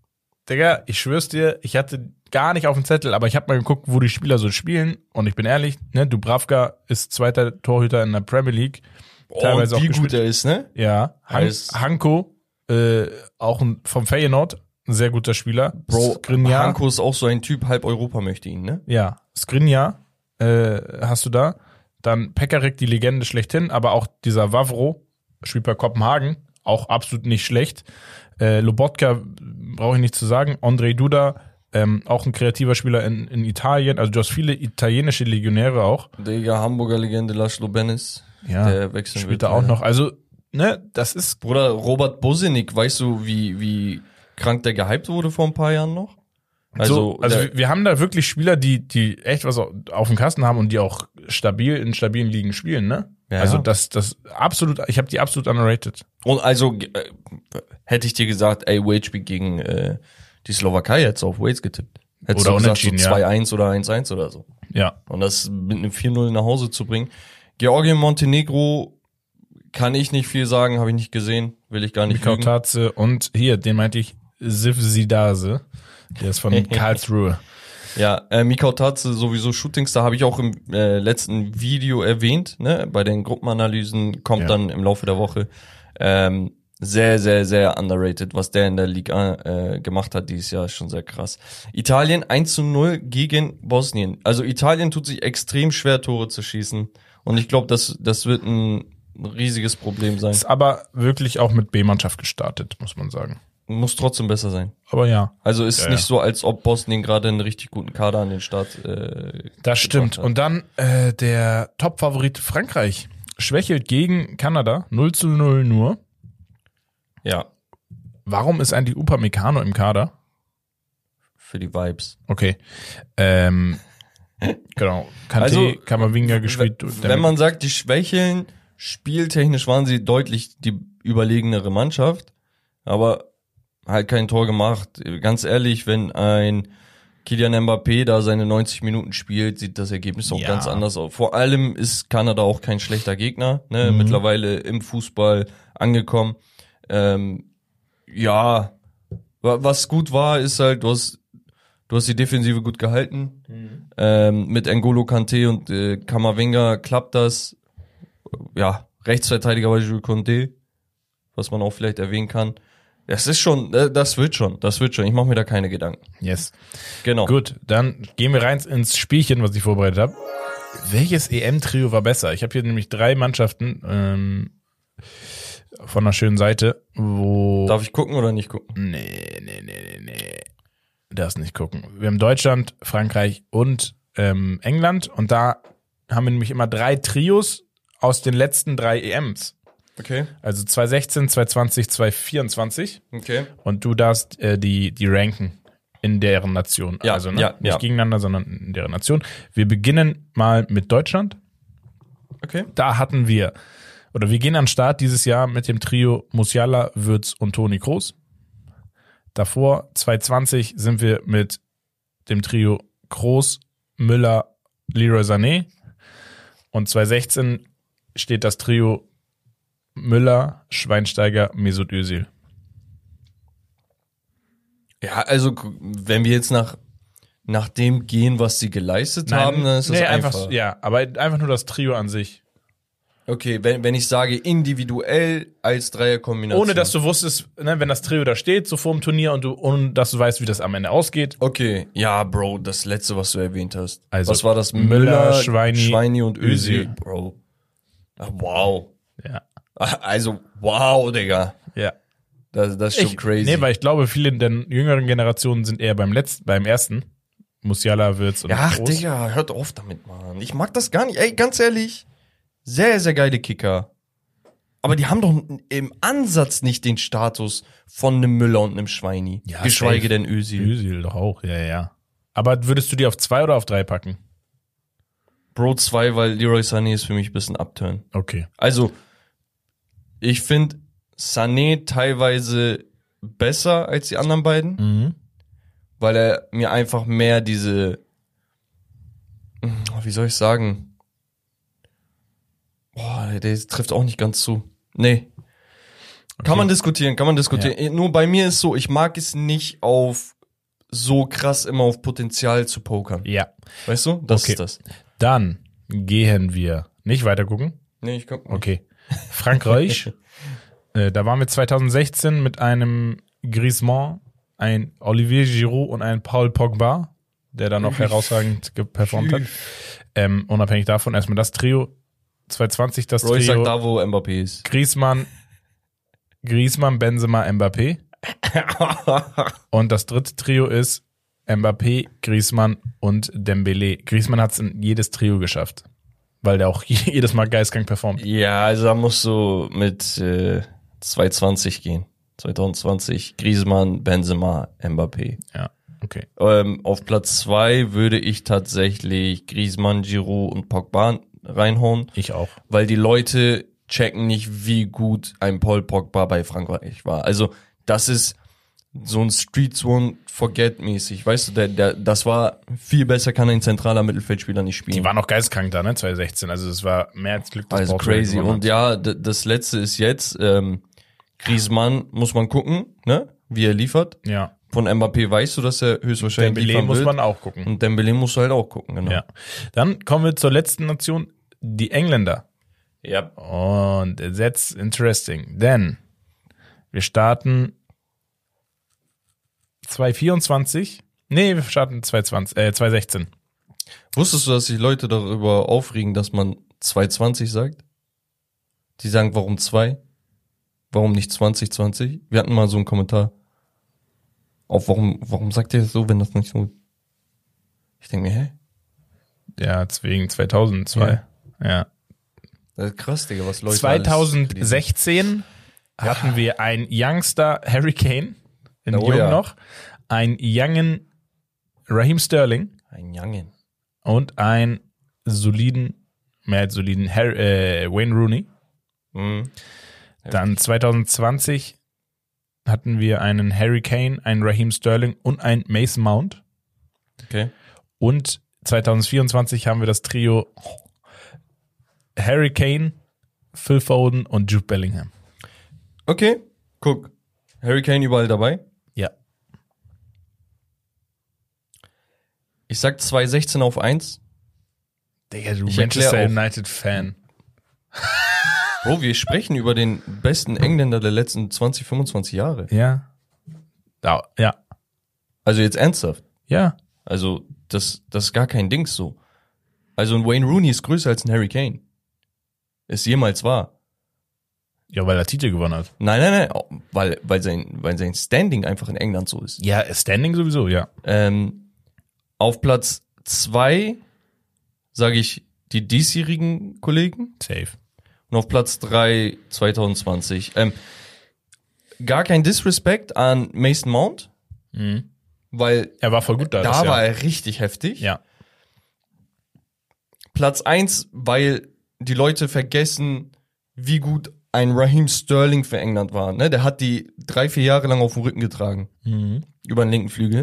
Speaker 1: Digga, ich schwör's dir, ich hatte gar nicht auf dem Zettel, aber ich habe mal geguckt, wo die Spieler so spielen. Und ich bin ehrlich, ne, Dubravka ist zweiter Torhüter in der Premier League.
Speaker 2: Oh,
Speaker 1: Teilweise
Speaker 2: und wie
Speaker 1: auch
Speaker 2: gut
Speaker 1: gespielt.
Speaker 2: er ist, ne?
Speaker 1: Ja, Han
Speaker 2: Heißt-
Speaker 1: Hanko, äh, auch ein, vom Feyenoord, ein sehr guter Spieler.
Speaker 2: Bro,
Speaker 1: Skriniar,
Speaker 2: Hanko ist auch so ein Typ, halb Europa möchte ihn, ne?
Speaker 1: ja, Skriniar äh, hast du da. Dann Pekarik, die Legende schlechthin, aber auch dieser Wavro, spielt bei Kopenhagen, auch absolut nicht schlecht. Äh, Lobotka, brauche ich nicht zu sagen. Andrei Duda, ähm, auch ein kreativer Spieler in, in Italien. Also du hast viele italienische Legionäre auch.
Speaker 2: Digga, Hamburger Legende Laszlo Benes,
Speaker 1: Ja,
Speaker 2: der wechseln
Speaker 1: spielt
Speaker 2: wird.
Speaker 1: da auch
Speaker 2: ja.
Speaker 1: noch. Also, ne, das ist,
Speaker 2: Bruder, Robert Bosenick, weißt du, wie, wie krank der gehypt wurde vor ein paar Jahren noch? Also,
Speaker 1: so, also
Speaker 2: der,
Speaker 1: wir, wir haben da wirklich Spieler, die, die echt was auf dem Kasten haben und die auch stabil in stabilen Ligen spielen, ne?
Speaker 2: Ja,
Speaker 1: also
Speaker 2: ja.
Speaker 1: das, das absolut, ich habe die absolut underrated.
Speaker 2: und also äh, hätte ich dir gesagt, ey, Wales spielt gegen äh, die Slowakei, jetzt auf Wales getippt. Hättest
Speaker 1: Oder
Speaker 2: du gesagt, so
Speaker 1: unentschieden, ja.
Speaker 2: zwei eins oder eins eins oder so.
Speaker 1: Ja.
Speaker 2: Und das mit einem vier null nach Hause zu bringen. Georgien, Montenegro kann ich nicht viel sagen, habe ich nicht gesehen, will ich gar nicht lügen.
Speaker 1: Mikautatze und hier, den meinte ich, Sivsidase. Der ist von Karlsruhe.
Speaker 2: Ja, äh, Mikau Tatze, sowieso Shootingstar, habe ich auch im äh, letzten Video erwähnt, ne? Bei den Gruppenanalysen kommt
Speaker 1: Ja.
Speaker 2: dann im Laufe der Woche. Ähm, sehr, sehr, sehr underrated, was der in der Liga äh, gemacht hat dieses Jahr, ist schon sehr krass. Italien eins zu null gegen Bosnien. Also Italien tut sich extrem schwer, Tore zu schießen. Und ich glaube, das, das wird ein riesiges Problem sein.
Speaker 1: Ist aber wirklich auch mit B-Mannschaft gestartet, muss man sagen.
Speaker 2: Muss trotzdem besser sein.
Speaker 1: Aber ja,
Speaker 2: Also ist
Speaker 1: Ja,
Speaker 2: nicht
Speaker 1: ja.
Speaker 2: so, als ob Bosnien gerade einen richtig guten Kader an den Start äh,
Speaker 1: das stimmt.
Speaker 2: gebracht hat.
Speaker 1: Und dann äh, der Top-Favorit Frankreich schwächelt gegen Kanada null zu null nur.
Speaker 2: Ja,
Speaker 1: Warum ist eigentlich Upamecano im Kader?
Speaker 2: für die Vibes.
Speaker 1: Okay. Ähm, genau. Kanté,
Speaker 2: Also,
Speaker 1: Kamavinga gespielt.
Speaker 2: Wenn man sagt, die schwächeln, spieltechnisch waren sie deutlich die überlegenere Mannschaft, aber halt kein Tor gemacht. Ganz ehrlich, wenn ein Kylian Mbappé da seine neunzig Minuten spielt, sieht das Ergebnis auch
Speaker 1: Ja.
Speaker 2: ganz anders aus. Vor allem ist Kanada auch kein schlechter Gegner, ne?
Speaker 1: Mhm.
Speaker 2: Mittlerweile im Fußball angekommen. Ähm, ja, wa- was gut war, ist halt, du hast, du hast die Defensive gut gehalten. Ähm, mit N'Golo Kanté und äh, Kamavinga klappt das. Ja, Rechtsverteidiger war Jules Condé, was man auch vielleicht erwähnen kann. Das ist schon, äh, das wird schon, das wird schon. Ich mache mir da keine Gedanken.
Speaker 1: Yes.
Speaker 2: Genau.
Speaker 1: Gut, dann gehen wir rein ins Spielchen, was ich vorbereitet habe. Welches E M-Trio war besser? Ich habe hier nämlich drei Mannschaften ähm, von einer schönen Seite, wo...
Speaker 2: Darf ich gucken oder nicht gucken?
Speaker 1: Nee, nee, nee, nee, nee. Darfst nicht gucken. Wir haben Deutschland, Frankreich und ähm, England und da haben wir nämlich immer drei Trios aus den letzten drei E Ms.
Speaker 2: Okay.
Speaker 1: Also zwanzig sechzehn, zwanzig zwanzig, zwanzig vierundzwanzig.
Speaker 2: Okay.
Speaker 1: Und du darfst äh, die, die ranken in deren Nation.
Speaker 2: Ja,
Speaker 1: also ne?
Speaker 2: ja,
Speaker 1: nicht
Speaker 2: ja.
Speaker 1: gegeneinander, sondern in deren Nation. Wir beginnen mal mit Deutschland.
Speaker 2: Okay.
Speaker 1: Da hatten wir, oder wir gehen an den Start dieses Jahr mit dem Trio Musiala, Würz und Toni Kroos. Davor, zwanzig zwanzig, sind wir mit dem Trio Kroos, Müller, Leroy Sané. Und zwanzig sechzehn steht das Trio Müller, Schweinsteiger, Mesut Özil.
Speaker 2: Ja, also wenn wir jetzt nach, nach dem gehen, was sie geleistet haben, dann ist das
Speaker 1: nee,
Speaker 2: einfach.
Speaker 1: einfach. Ja, aber einfach nur das Trio an sich.
Speaker 2: Okay, wenn, wenn ich sage individuell als Dreierkombination.
Speaker 1: Ohne dass du wusstest, ne, wenn das Trio da steht, so vor dem Turnier und du, ohne dass du weißt, wie das am Ende ausgeht.
Speaker 2: Okay, ja, Bro, das letzte, was du erwähnt hast.
Speaker 1: Also,
Speaker 2: was war das?
Speaker 1: Müller,
Speaker 2: Müller,
Speaker 1: Schweini,
Speaker 2: Schweini und Özil,
Speaker 1: Özil.
Speaker 2: Bro. Ach, wow.
Speaker 1: Ja.
Speaker 2: Also, wow, Digga.
Speaker 1: Ja.
Speaker 2: Das, das ist schon
Speaker 1: Ich,
Speaker 2: crazy.
Speaker 1: Nee, weil ich glaube, viele der jüngeren Generationen sind eher beim letzten, beim ersten. Musiala, Würz und
Speaker 2: ja, ach,
Speaker 1: Kroos.
Speaker 2: Digga, hört auf damit, Mann. Ich mag das gar nicht. Ey, ganz ehrlich. Sehr, sehr geile Kicker. Aber die haben doch im Ansatz nicht den Status von einem Müller und einem Schweini.
Speaker 1: Ja,
Speaker 2: Geschweige
Speaker 1: safe.
Speaker 2: denn Özil.
Speaker 1: Özil doch auch, ja, ja. Aber würdest du die auf zwei oder auf drei packen?
Speaker 2: Bro zwei, weil Leroy Sané ist für mich ein bisschen Upturn.
Speaker 1: Okay.
Speaker 2: Also, ich finde Sané teilweise besser als die anderen beiden,
Speaker 1: Mhm.
Speaker 2: weil er mir einfach mehr diese, wie soll ich sagen, boah, der trifft auch nicht ganz zu. Nee.
Speaker 1: Okay.
Speaker 2: Kann man diskutieren, kann man diskutieren. Nur bei mir ist so, ich mag es nicht auf so krass immer auf Potenzial zu pokern.
Speaker 1: Ja.
Speaker 2: Weißt du? Das
Speaker 1: Okay.
Speaker 2: ist das.
Speaker 1: Dann gehen wir nicht weiter gucken.
Speaker 2: Nee, ich guck nicht.
Speaker 1: Okay. Frankreich. äh, da waren wir zwanzig sechzehn mit einem Griezmann, ein Olivier Giroud und ein Paul Pogba, der da noch herausragend performt hat. Ähm, unabhängig davon erstmal das Trio. zwanzig zwanzig das
Speaker 2: Bro, ich sag
Speaker 1: Trio.
Speaker 2: da, wo Mbappé ist.
Speaker 1: Griezmann, Griezmann, Benzema, Mbappé. Und das dritte Trio ist Mbappé, Griezmann und Dembélé. Griezmann hat es in jedes Trio geschafft, weil der auch jedes Mal geistkrank performt.
Speaker 2: Ja, also da musst du mit äh, zwanzig zwanzig gehen. zwanzig zwanzig, Griezmann, Benzema, Mbappé.
Speaker 1: Ja, okay.
Speaker 2: Ähm, auf Platz zwei würde ich tatsächlich Griezmann, Giroud und Pogba reinhauen,
Speaker 1: Ich auch.
Speaker 2: weil die Leute checken nicht, wie gut ein Paul Pogba bei Frankreich war. Also das ist so ein Streets Won't Forget mäßig, weißt du, der, der, das war viel besser, kann ein zentraler Mittelfeldspieler nicht spielen.
Speaker 1: Die waren noch geistkrank da, ne, zwanzig sechzehn. Also es war mehr als Glück, dass
Speaker 2: Also
Speaker 1: Portugal
Speaker 2: crazy.
Speaker 1: gewonnen
Speaker 2: Und ja, d- das letzte ist jetzt, ähm, Griezmann muss man gucken, ne, wie er liefert.
Speaker 1: hat. Ja.
Speaker 2: Von Mbappé weißt du, dass er höchstwahrscheinlich
Speaker 1: Dembélé
Speaker 2: liefern
Speaker 1: muss
Speaker 2: wird.
Speaker 1: man auch gucken.
Speaker 2: Und Dembélé musst du halt auch gucken, genau.
Speaker 1: Ja. Dann kommen wir zur letzten Nation, die Engländer.
Speaker 2: Ja.
Speaker 1: Und that's interesting, denn wir starten zwanzig vierundzwanzig. Nee, wir starten zwanzig zwanzig, äh, zwanzig sechzehn.
Speaker 2: Wusstest du, dass sich Leute darüber aufregen, dass man zwanzig zwanzig sagt? Die sagen, warum zwei? Warum nicht zwanzig zwanzig? Wir hatten mal so einen Kommentar. Auf warum, warum sagt ihr das so, wenn das nicht so? Ich denke mir, hä?
Speaker 1: Ja, wegen zweitausendzwei. Ja.
Speaker 2: Das ist krass, Digga, was Leute alles
Speaker 1: zwanzig sechzehn hatten wir einen Youngster Harry Kane, in
Speaker 2: Oh
Speaker 1: Jung
Speaker 2: ja.
Speaker 1: noch, einen youngen Raheem Sterling
Speaker 2: Ein Youngin.
Speaker 1: und einen soliden, mehr als soliden Harry, äh, Wayne Rooney.
Speaker 2: Mhm.
Speaker 1: Dann zwanzig zwanzig hatten wir einen Harry Kane, einen Raheem Sterling und einen Mason Mount.
Speaker 2: Okay.
Speaker 1: Und zwanzig vierundzwanzig haben wir das Trio Harry Kane, Phil Foden und Jude Bellingham.
Speaker 2: Okay, guck. Harry Kane überall dabei.
Speaker 1: Ja.
Speaker 2: Ich sag zwanzig sechzehn auf eins.
Speaker 1: Digga, du
Speaker 2: Ich
Speaker 1: Manchester
Speaker 2: erklär auch.
Speaker 1: United-Fan.
Speaker 2: Bro, wir sprechen über den besten Engländer der letzten zwanzig, fünfundzwanzig Jahre.
Speaker 1: Ja. Da, ja.
Speaker 2: Also jetzt ernsthaft.
Speaker 1: Ja.
Speaker 2: Also das, das ist gar kein Dings so. Also ein Wayne Rooney ist größer als ein Harry Kane. Es jemals war.
Speaker 1: Ja, weil er Titel gewonnen hat.
Speaker 2: Nein, nein, nein, weil, weil, sein, weil sein Standing einfach in England so ist.
Speaker 1: Ja, Standing sowieso, ja.
Speaker 2: Ähm, auf Platz zwei sage ich die diesjährigen Kollegen.
Speaker 1: Safe.
Speaker 2: Und auf Platz drei zwanzig zwanzig. Ähm, gar kein Disrespect an Mason Mount,
Speaker 1: Mhm.
Speaker 2: weil
Speaker 1: Er war voll gut da.
Speaker 2: da
Speaker 1: das
Speaker 2: war
Speaker 1: Jahr.
Speaker 2: er richtig heftig.
Speaker 1: Ja.
Speaker 2: Platz eins, weil die Leute vergessen, wie gut ein Raheem Sterling für England war. Ne? Der hat die drei, vier Jahre lang auf dem Rücken getragen.
Speaker 1: Mhm.
Speaker 2: Über den linken Flügel.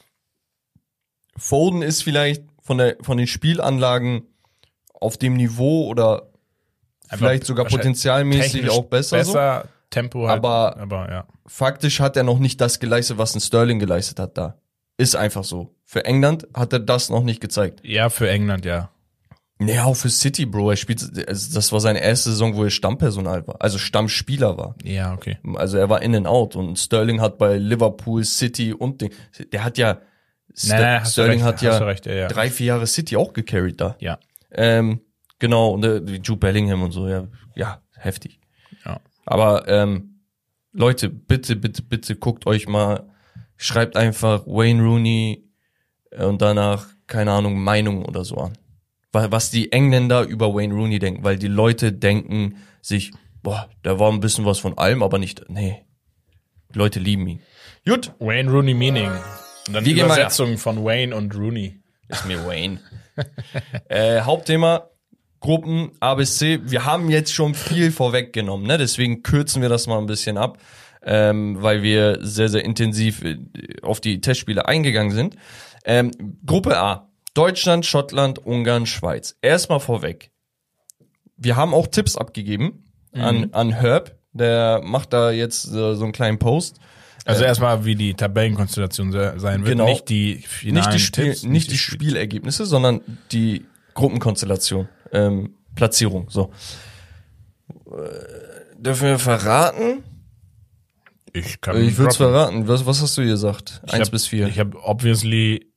Speaker 2: Foden ist vielleicht von der von den Spielanlagen auf dem Niveau oder
Speaker 1: Einfach
Speaker 2: vielleicht sogar
Speaker 1: wahrscheinlich
Speaker 2: potenzialmäßig
Speaker 1: technisch
Speaker 2: auch besser.
Speaker 1: Besser, so. Tempo halt.
Speaker 2: Aber-
Speaker 1: aber ja.
Speaker 2: Faktisch hat er noch nicht das geleistet, was ein Sterling geleistet hat da. Ist einfach so. Für England hat er das noch nicht gezeigt.
Speaker 1: Ja, für England, ja.
Speaker 2: Nee, auch für City, Bro. Er spielt, also das war seine erste Saison, wo er Stammpersonal war. Also Stammspieler war.
Speaker 1: Ja, okay.
Speaker 2: Also er war in and out. Und Sterling hat bei Liverpool, City und den, der hat ja, Ster
Speaker 1: Nein, nein, hast du
Speaker 2: Sterling
Speaker 1: recht,
Speaker 2: hat
Speaker 1: hast
Speaker 2: ja,
Speaker 1: du recht, ja, ja.
Speaker 2: drei, vier Jahre City auch gecarried da.
Speaker 1: Ja.
Speaker 2: Ähm, genau, und der, wie Jude Bellingham und so, ja, ja, heftig.
Speaker 1: Ja.
Speaker 2: Aber ähm, Leute, bitte, bitte, bitte guckt euch mal, schreibt einfach Wayne Rooney äh, und danach, keine Ahnung, Meinung oder so an. Wa- Was die Engländer über Wayne Rooney denken, weil die Leute denken sich, boah, da war ein bisschen was von allem, aber nicht, nee. Die Leute lieben ihn. Gut,
Speaker 1: Wayne Rooney Meaning. Und dann
Speaker 2: Wir
Speaker 1: die
Speaker 2: gehen weiter.
Speaker 1: Übersetzung von Wayne und Rooney.
Speaker 2: ist mir Wayne. äh, Hauptthema, Gruppen A bis C. Wir haben jetzt schon viel vorweggenommen, ne? Deswegen kürzen wir das mal ein bisschen ab, ähm, weil wir sehr, sehr intensiv äh, auf die Testspiele eingegangen sind. Ähm, Gruppe A. Deutschland, Schottland, Ungarn, Schweiz. Erstmal vorweg. Wir haben auch Tipps abgegeben an, an Herb. Der macht da jetzt äh, so einen kleinen Post.
Speaker 1: Also erstmal, wie die Tabellenkonstellation se- sein wird,
Speaker 2: Genau.
Speaker 1: nicht die finalen
Speaker 2: Nicht die, Spiel,
Speaker 1: Tipps.
Speaker 2: nicht die Spielergebnisse, sondern die Gruppenkonstellation, ähm, Platzierung. So. Äh, dürfen wir verraten?
Speaker 1: Ich kann
Speaker 2: Ich würde es
Speaker 1: droppen.
Speaker 2: verraten. Was, was hast du gesagt?
Speaker 1: Ich
Speaker 2: Eins
Speaker 1: hab-
Speaker 2: bis vier.
Speaker 1: Ich habe obviously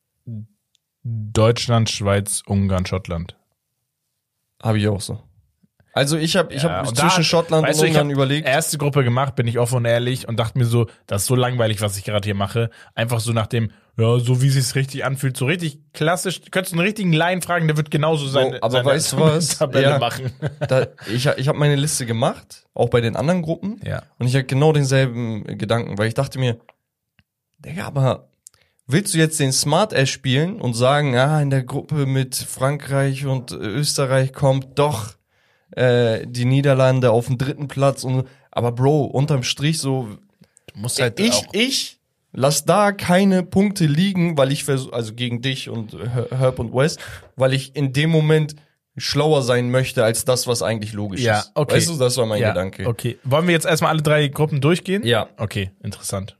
Speaker 1: Deutschland, Schweiz, Ungarn, Schottland.
Speaker 2: Habe ich auch so. Also ich habe ich
Speaker 1: Ja,
Speaker 2: hab
Speaker 1: und
Speaker 2: zwischen
Speaker 1: da-
Speaker 2: Schottland
Speaker 1: weißt
Speaker 2: und
Speaker 1: du, ich
Speaker 2: Ungarn
Speaker 1: hab
Speaker 2: überlegt.
Speaker 1: Erste Gruppe gemacht, bin ich offen und ehrlich und dachte mir so, das ist so langweilig, was ich gerade hier mache. Einfach so nach dem, ja, so wie sich's richtig anfühlt, so richtig klassisch. Du könntest einen richtigen Laien fragen, der wird genauso sein.
Speaker 2: aber weißt du was?
Speaker 1: Tabelle
Speaker 2: Ja.
Speaker 1: machen.
Speaker 2: Da, ich ich habe meine Liste gemacht, auch bei den anderen Gruppen.
Speaker 1: Ja.
Speaker 2: Und ich hatte genau denselben Gedanken, weil ich dachte mir, Digga, aber willst du jetzt den Smart Ass spielen und sagen, ja, in der Gruppe mit Frankreich und Österreich kommt doch äh, die Niederlande auf den dritten Platz und aber Bro, unterm Strich so,
Speaker 1: Du musst halt
Speaker 2: ich,
Speaker 1: auch,
Speaker 2: ich lass da keine Punkte liegen, weil ich versuch, also gegen dich und Her- Herb und West, weil ich in dem Moment schlauer sein möchte als das, was eigentlich logisch
Speaker 1: Ja,
Speaker 2: ist.
Speaker 1: okay.
Speaker 2: Weißt du, das war mein
Speaker 1: ja,
Speaker 2: Gedanke.
Speaker 1: Okay. Wollen wir jetzt erstmal alle drei Gruppen durchgehen?
Speaker 2: Ja.
Speaker 1: Okay, interessant.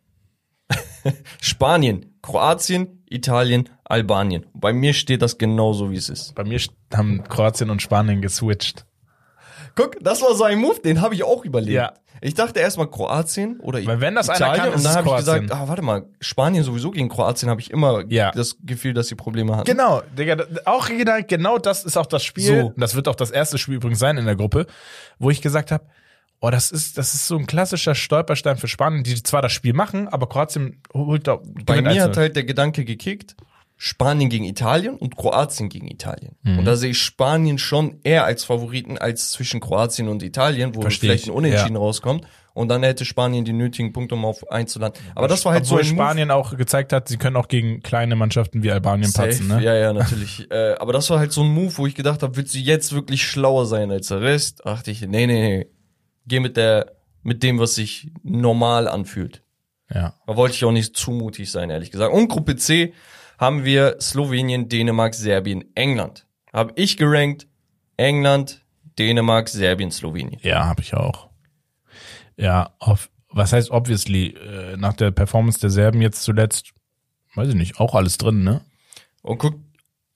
Speaker 2: Spanien, Kroatien, Italien, Albanien. Bei mir steht das genauso, wie es ist.
Speaker 1: Bei mir st- haben Kroatien und Spanien geswitcht.
Speaker 2: Guck, das war so ein Move, den habe ich auch überlegt.
Speaker 1: Ja.
Speaker 2: Ich dachte erstmal Kroatien oder
Speaker 1: Weil wenn das einer
Speaker 2: Italien
Speaker 1: kann, ist
Speaker 2: und dann
Speaker 1: es
Speaker 2: habe ich
Speaker 1: Kroatien.
Speaker 2: gesagt, ah, warte mal, Spanien sowieso gegen Kroatien habe ich immer
Speaker 1: Ja.
Speaker 2: das Gefühl, dass sie Probleme hatten.
Speaker 1: Genau, Digga, da- auch genau, genau das ist auch das Spiel.
Speaker 2: So.
Speaker 1: Und das wird auch das erste Spiel übrigens sein in der Gruppe, wo ich gesagt habe, oh, das ist, das ist so ein klassischer Stolperstein für Spanien, die zwar das Spiel machen, aber Kroatien holt da.
Speaker 2: Bei
Speaker 1: gewinnt
Speaker 2: mir hat
Speaker 1: einzeln.
Speaker 2: halt der Gedanke gekickt, Spanien gegen Italien und Kroatien gegen Italien.
Speaker 1: Mhm.
Speaker 2: Und da sehe ich Spanien schon eher als Favoriten als zwischen Kroatien und Italien, wo
Speaker 1: Versteh
Speaker 2: vielleicht
Speaker 1: ich,
Speaker 2: ein Unentschieden
Speaker 1: ja.
Speaker 2: rauskommt. Und dann hätte Spanien die nötigen Punkte, um auf einzulanden. Aber das war halt
Speaker 1: Obwohl
Speaker 2: so ein Move.
Speaker 1: Spanien auch gezeigt hat, sie können auch gegen kleine Mannschaften wie Albanien
Speaker 2: Safe.
Speaker 1: patzen, ne?
Speaker 2: Ja, ja, natürlich. äh, aber das war halt so ein Move, wo ich gedacht habe, willst du jetzt wirklich schlauer sein als der Rest? Dachte ich, nee, nee, nee. Geh mit der, mit dem, was sich normal anfühlt.
Speaker 1: Ja.
Speaker 2: Da wollte ich auch nicht zu mutig sein, ehrlich gesagt. Und Gruppe C haben wir Slowenien, Dänemark, Serbien, England. Habe ich gerankt. England, Dänemark, Serbien, Slowenien.
Speaker 1: Ja, habe ich auch. Ja, auf, was heißt obviously, äh, nach der Performance der Serben jetzt zuletzt, weiß ich nicht, auch alles drin, ne?
Speaker 2: Und guck,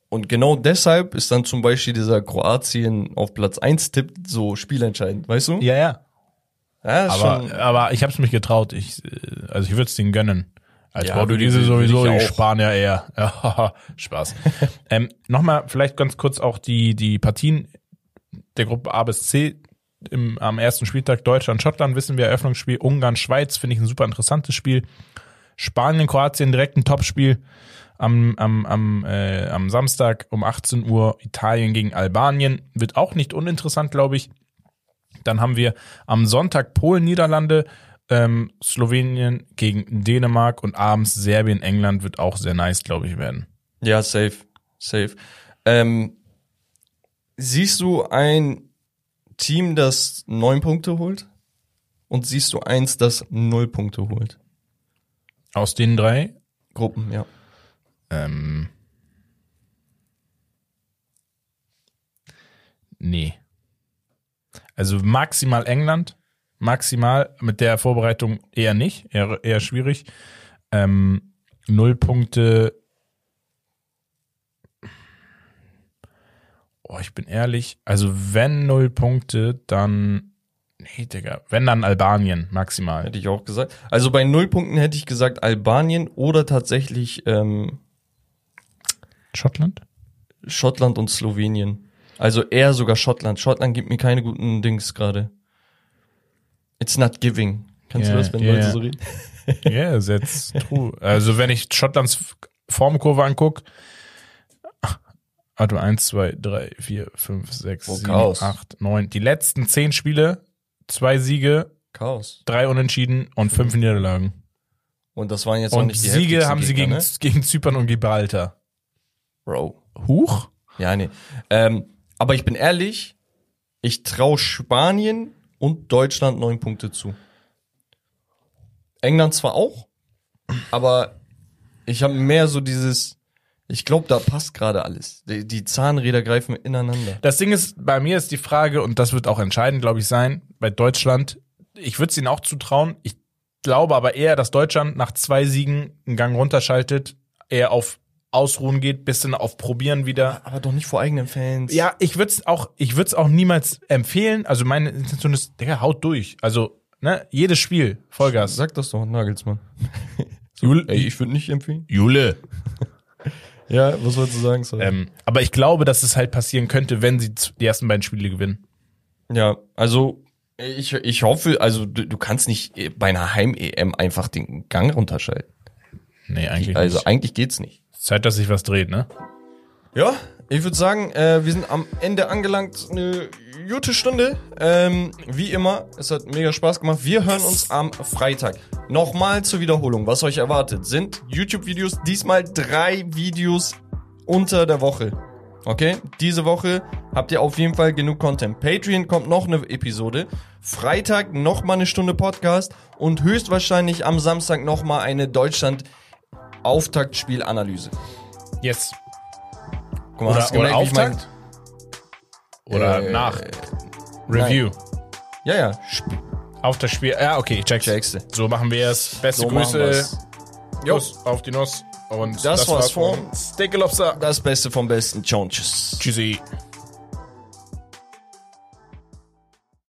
Speaker 2: Und genau deshalb ist dann zum Beispiel dieser Kroatien auf Platz eins Tipp so spielentscheidend, weißt du?
Speaker 1: Ja, ja.
Speaker 2: Ja, ist
Speaker 1: Aber,
Speaker 2: schon,
Speaker 1: aber ich habe es mich getraut. Ich, äh, also ich würde es denen gönnen. Als
Speaker 2: Ja,
Speaker 1: Portugiese
Speaker 2: würde- würde
Speaker 1: sowieso,
Speaker 2: ich
Speaker 1: die
Speaker 2: auch.
Speaker 1: Spanier eher. Ja, Spaß. ähm, Nochmal vielleicht ganz kurz auch die, die Partien der Gruppe A bis C im, am ersten Spieltag. Deutschland, Schottland wissen wir, Eröffnungsspiel. Ungarn, Schweiz finde ich ein super interessantes Spiel. Spanien, Kroatien direkt ein Topspiel. Am, am, am, äh, am Samstag um achtzehn Uhr Italien gegen Albanien. Wird auch nicht uninteressant, glaube ich. Dann haben wir am Sonntag Polen, Niederlande, ähm, Slowenien gegen Dänemark und abends Serbien, England wird auch sehr nice, glaube ich, werden.
Speaker 2: ja, safe, safe. Ähm, siehst du ein Team, das neun Punkte holt? Und siehst du eins, das null Punkte holt?
Speaker 1: Aus den drei,
Speaker 2: Gruppen, ja.
Speaker 1: ähm, nee. Also maximal England, maximal mit der Vorbereitung eher nicht, eher, eher schwierig. Ähm, null Punkte. Oh, ich bin ehrlich, also wenn null Punkte, dann, nee, Digga, wenn dann Albanien maximal.
Speaker 2: Hätte ich auch gesagt. Also bei null Punkten hätte ich gesagt Albanien oder tatsächlich ähm,
Speaker 1: Schottland?
Speaker 2: Schottland und Slowenien. Also eher sogar Schottland. Schottland gibt mir keine guten Dings gerade. It's not giving. Kannst
Speaker 1: Ja,
Speaker 2: du das, wenn
Speaker 1: ja,
Speaker 2: Leute
Speaker 1: ja.
Speaker 2: so reden?
Speaker 1: Ja, that's true. Also wenn ich Schottlands Formkurve angucke, warte, eins, zwei, drei, vier, fünf, sechs,
Speaker 2: Oh,
Speaker 1: sieben,
Speaker 2: Chaos.
Speaker 1: acht, neun. Die letzten zehn Spiele, zwei Siege,
Speaker 2: Chaos.
Speaker 1: drei Unentschieden und fünf Niederlagen.
Speaker 2: Und das waren jetzt auch
Speaker 1: Und
Speaker 2: nicht die
Speaker 1: Siege
Speaker 2: heftigsten
Speaker 1: haben sie
Speaker 2: Gegner,
Speaker 1: gegen,
Speaker 2: ne?
Speaker 1: gegen Zypern und Gibraltar.
Speaker 2: Bro.
Speaker 1: Huch?
Speaker 2: Ja, nee. Ähm, aber ich bin ehrlich, ich traue Spanien und Deutschland neun Punkte zu. England zwar auch, aber ich habe mehr so dieses, ich glaube, da passt gerade alles. Die, die Zahnräder greifen ineinander.
Speaker 1: Das Ding ist, bei mir ist die Frage, und das wird auch entscheidend, glaube ich, sein, bei Deutschland, ich würde es ihnen auch zutrauen, ich glaube aber eher, dass Deutschland nach zwei Siegen einen Gang runterschaltet, eher auf Ausruhen geht, bisschen auf Probieren wieder.
Speaker 2: Aber doch nicht vor eigenen Fans.
Speaker 1: Ja, ich würde es auch, ich würde es auch niemals empfehlen. Also meine Intention ist, Digga, haut durch. Also, ne, jedes Spiel, Vollgas.
Speaker 2: Sag das doch, Nagelsmann.
Speaker 1: Jule,
Speaker 2: Ey, ich würde nicht empfehlen.
Speaker 1: Jule.
Speaker 2: Ja, was wolltest du sagen? Sorry.
Speaker 1: Ähm, aber ich glaube, dass es halt passieren könnte, wenn sie die ersten beiden Spiele gewinnen.
Speaker 2: Ja, also ich, ich hoffe, also du, du kannst nicht bei einer Heim-E M einfach den Gang runterschalten.
Speaker 1: Nee, eigentlich
Speaker 2: Also
Speaker 1: nicht.
Speaker 2: eigentlich geht's nicht.
Speaker 1: Zeit, dass sich was dreht, ne?
Speaker 2: Ja, ich würde sagen, äh, wir sind am Ende angelangt. Eine gute Stunde. Ähm, wie immer, es hat mega Spaß gemacht. Wir hören uns am Freitag. Nochmal zur Wiederholung. Was euch erwartet, sind YouTube-Videos. Diesmal drei Videos unter der Woche. Okay? Diese Woche habt ihr auf jeden Fall genug Content. Patreon kommt noch eine Episode. Freitag nochmal eine Stunde Podcast. Und höchstwahrscheinlich am Samstag nochmal eine Deutschland-Auftaktspielanalyse.
Speaker 1: Yes.
Speaker 2: Guck mal,
Speaker 1: Oder,
Speaker 2: hast du
Speaker 1: oder
Speaker 2: gemerkt, wie ich mein-
Speaker 1: Auftakt? Oder
Speaker 2: Äh,
Speaker 1: nach? Review.
Speaker 2: Ja, ja. Sp-
Speaker 1: Auf das Spiel. Ja, okay, check's.
Speaker 2: Checkste.
Speaker 1: So machen wir es. Beste
Speaker 2: So machen
Speaker 1: Grüße.
Speaker 2: wir's. Jo.
Speaker 1: Kuss auf die Nuss. Und
Speaker 2: Das war's
Speaker 1: von
Speaker 2: von-
Speaker 1: Steak Lobster.
Speaker 2: Das Beste vom Besten. Ciao und tschüss.
Speaker 1: Tschüssi.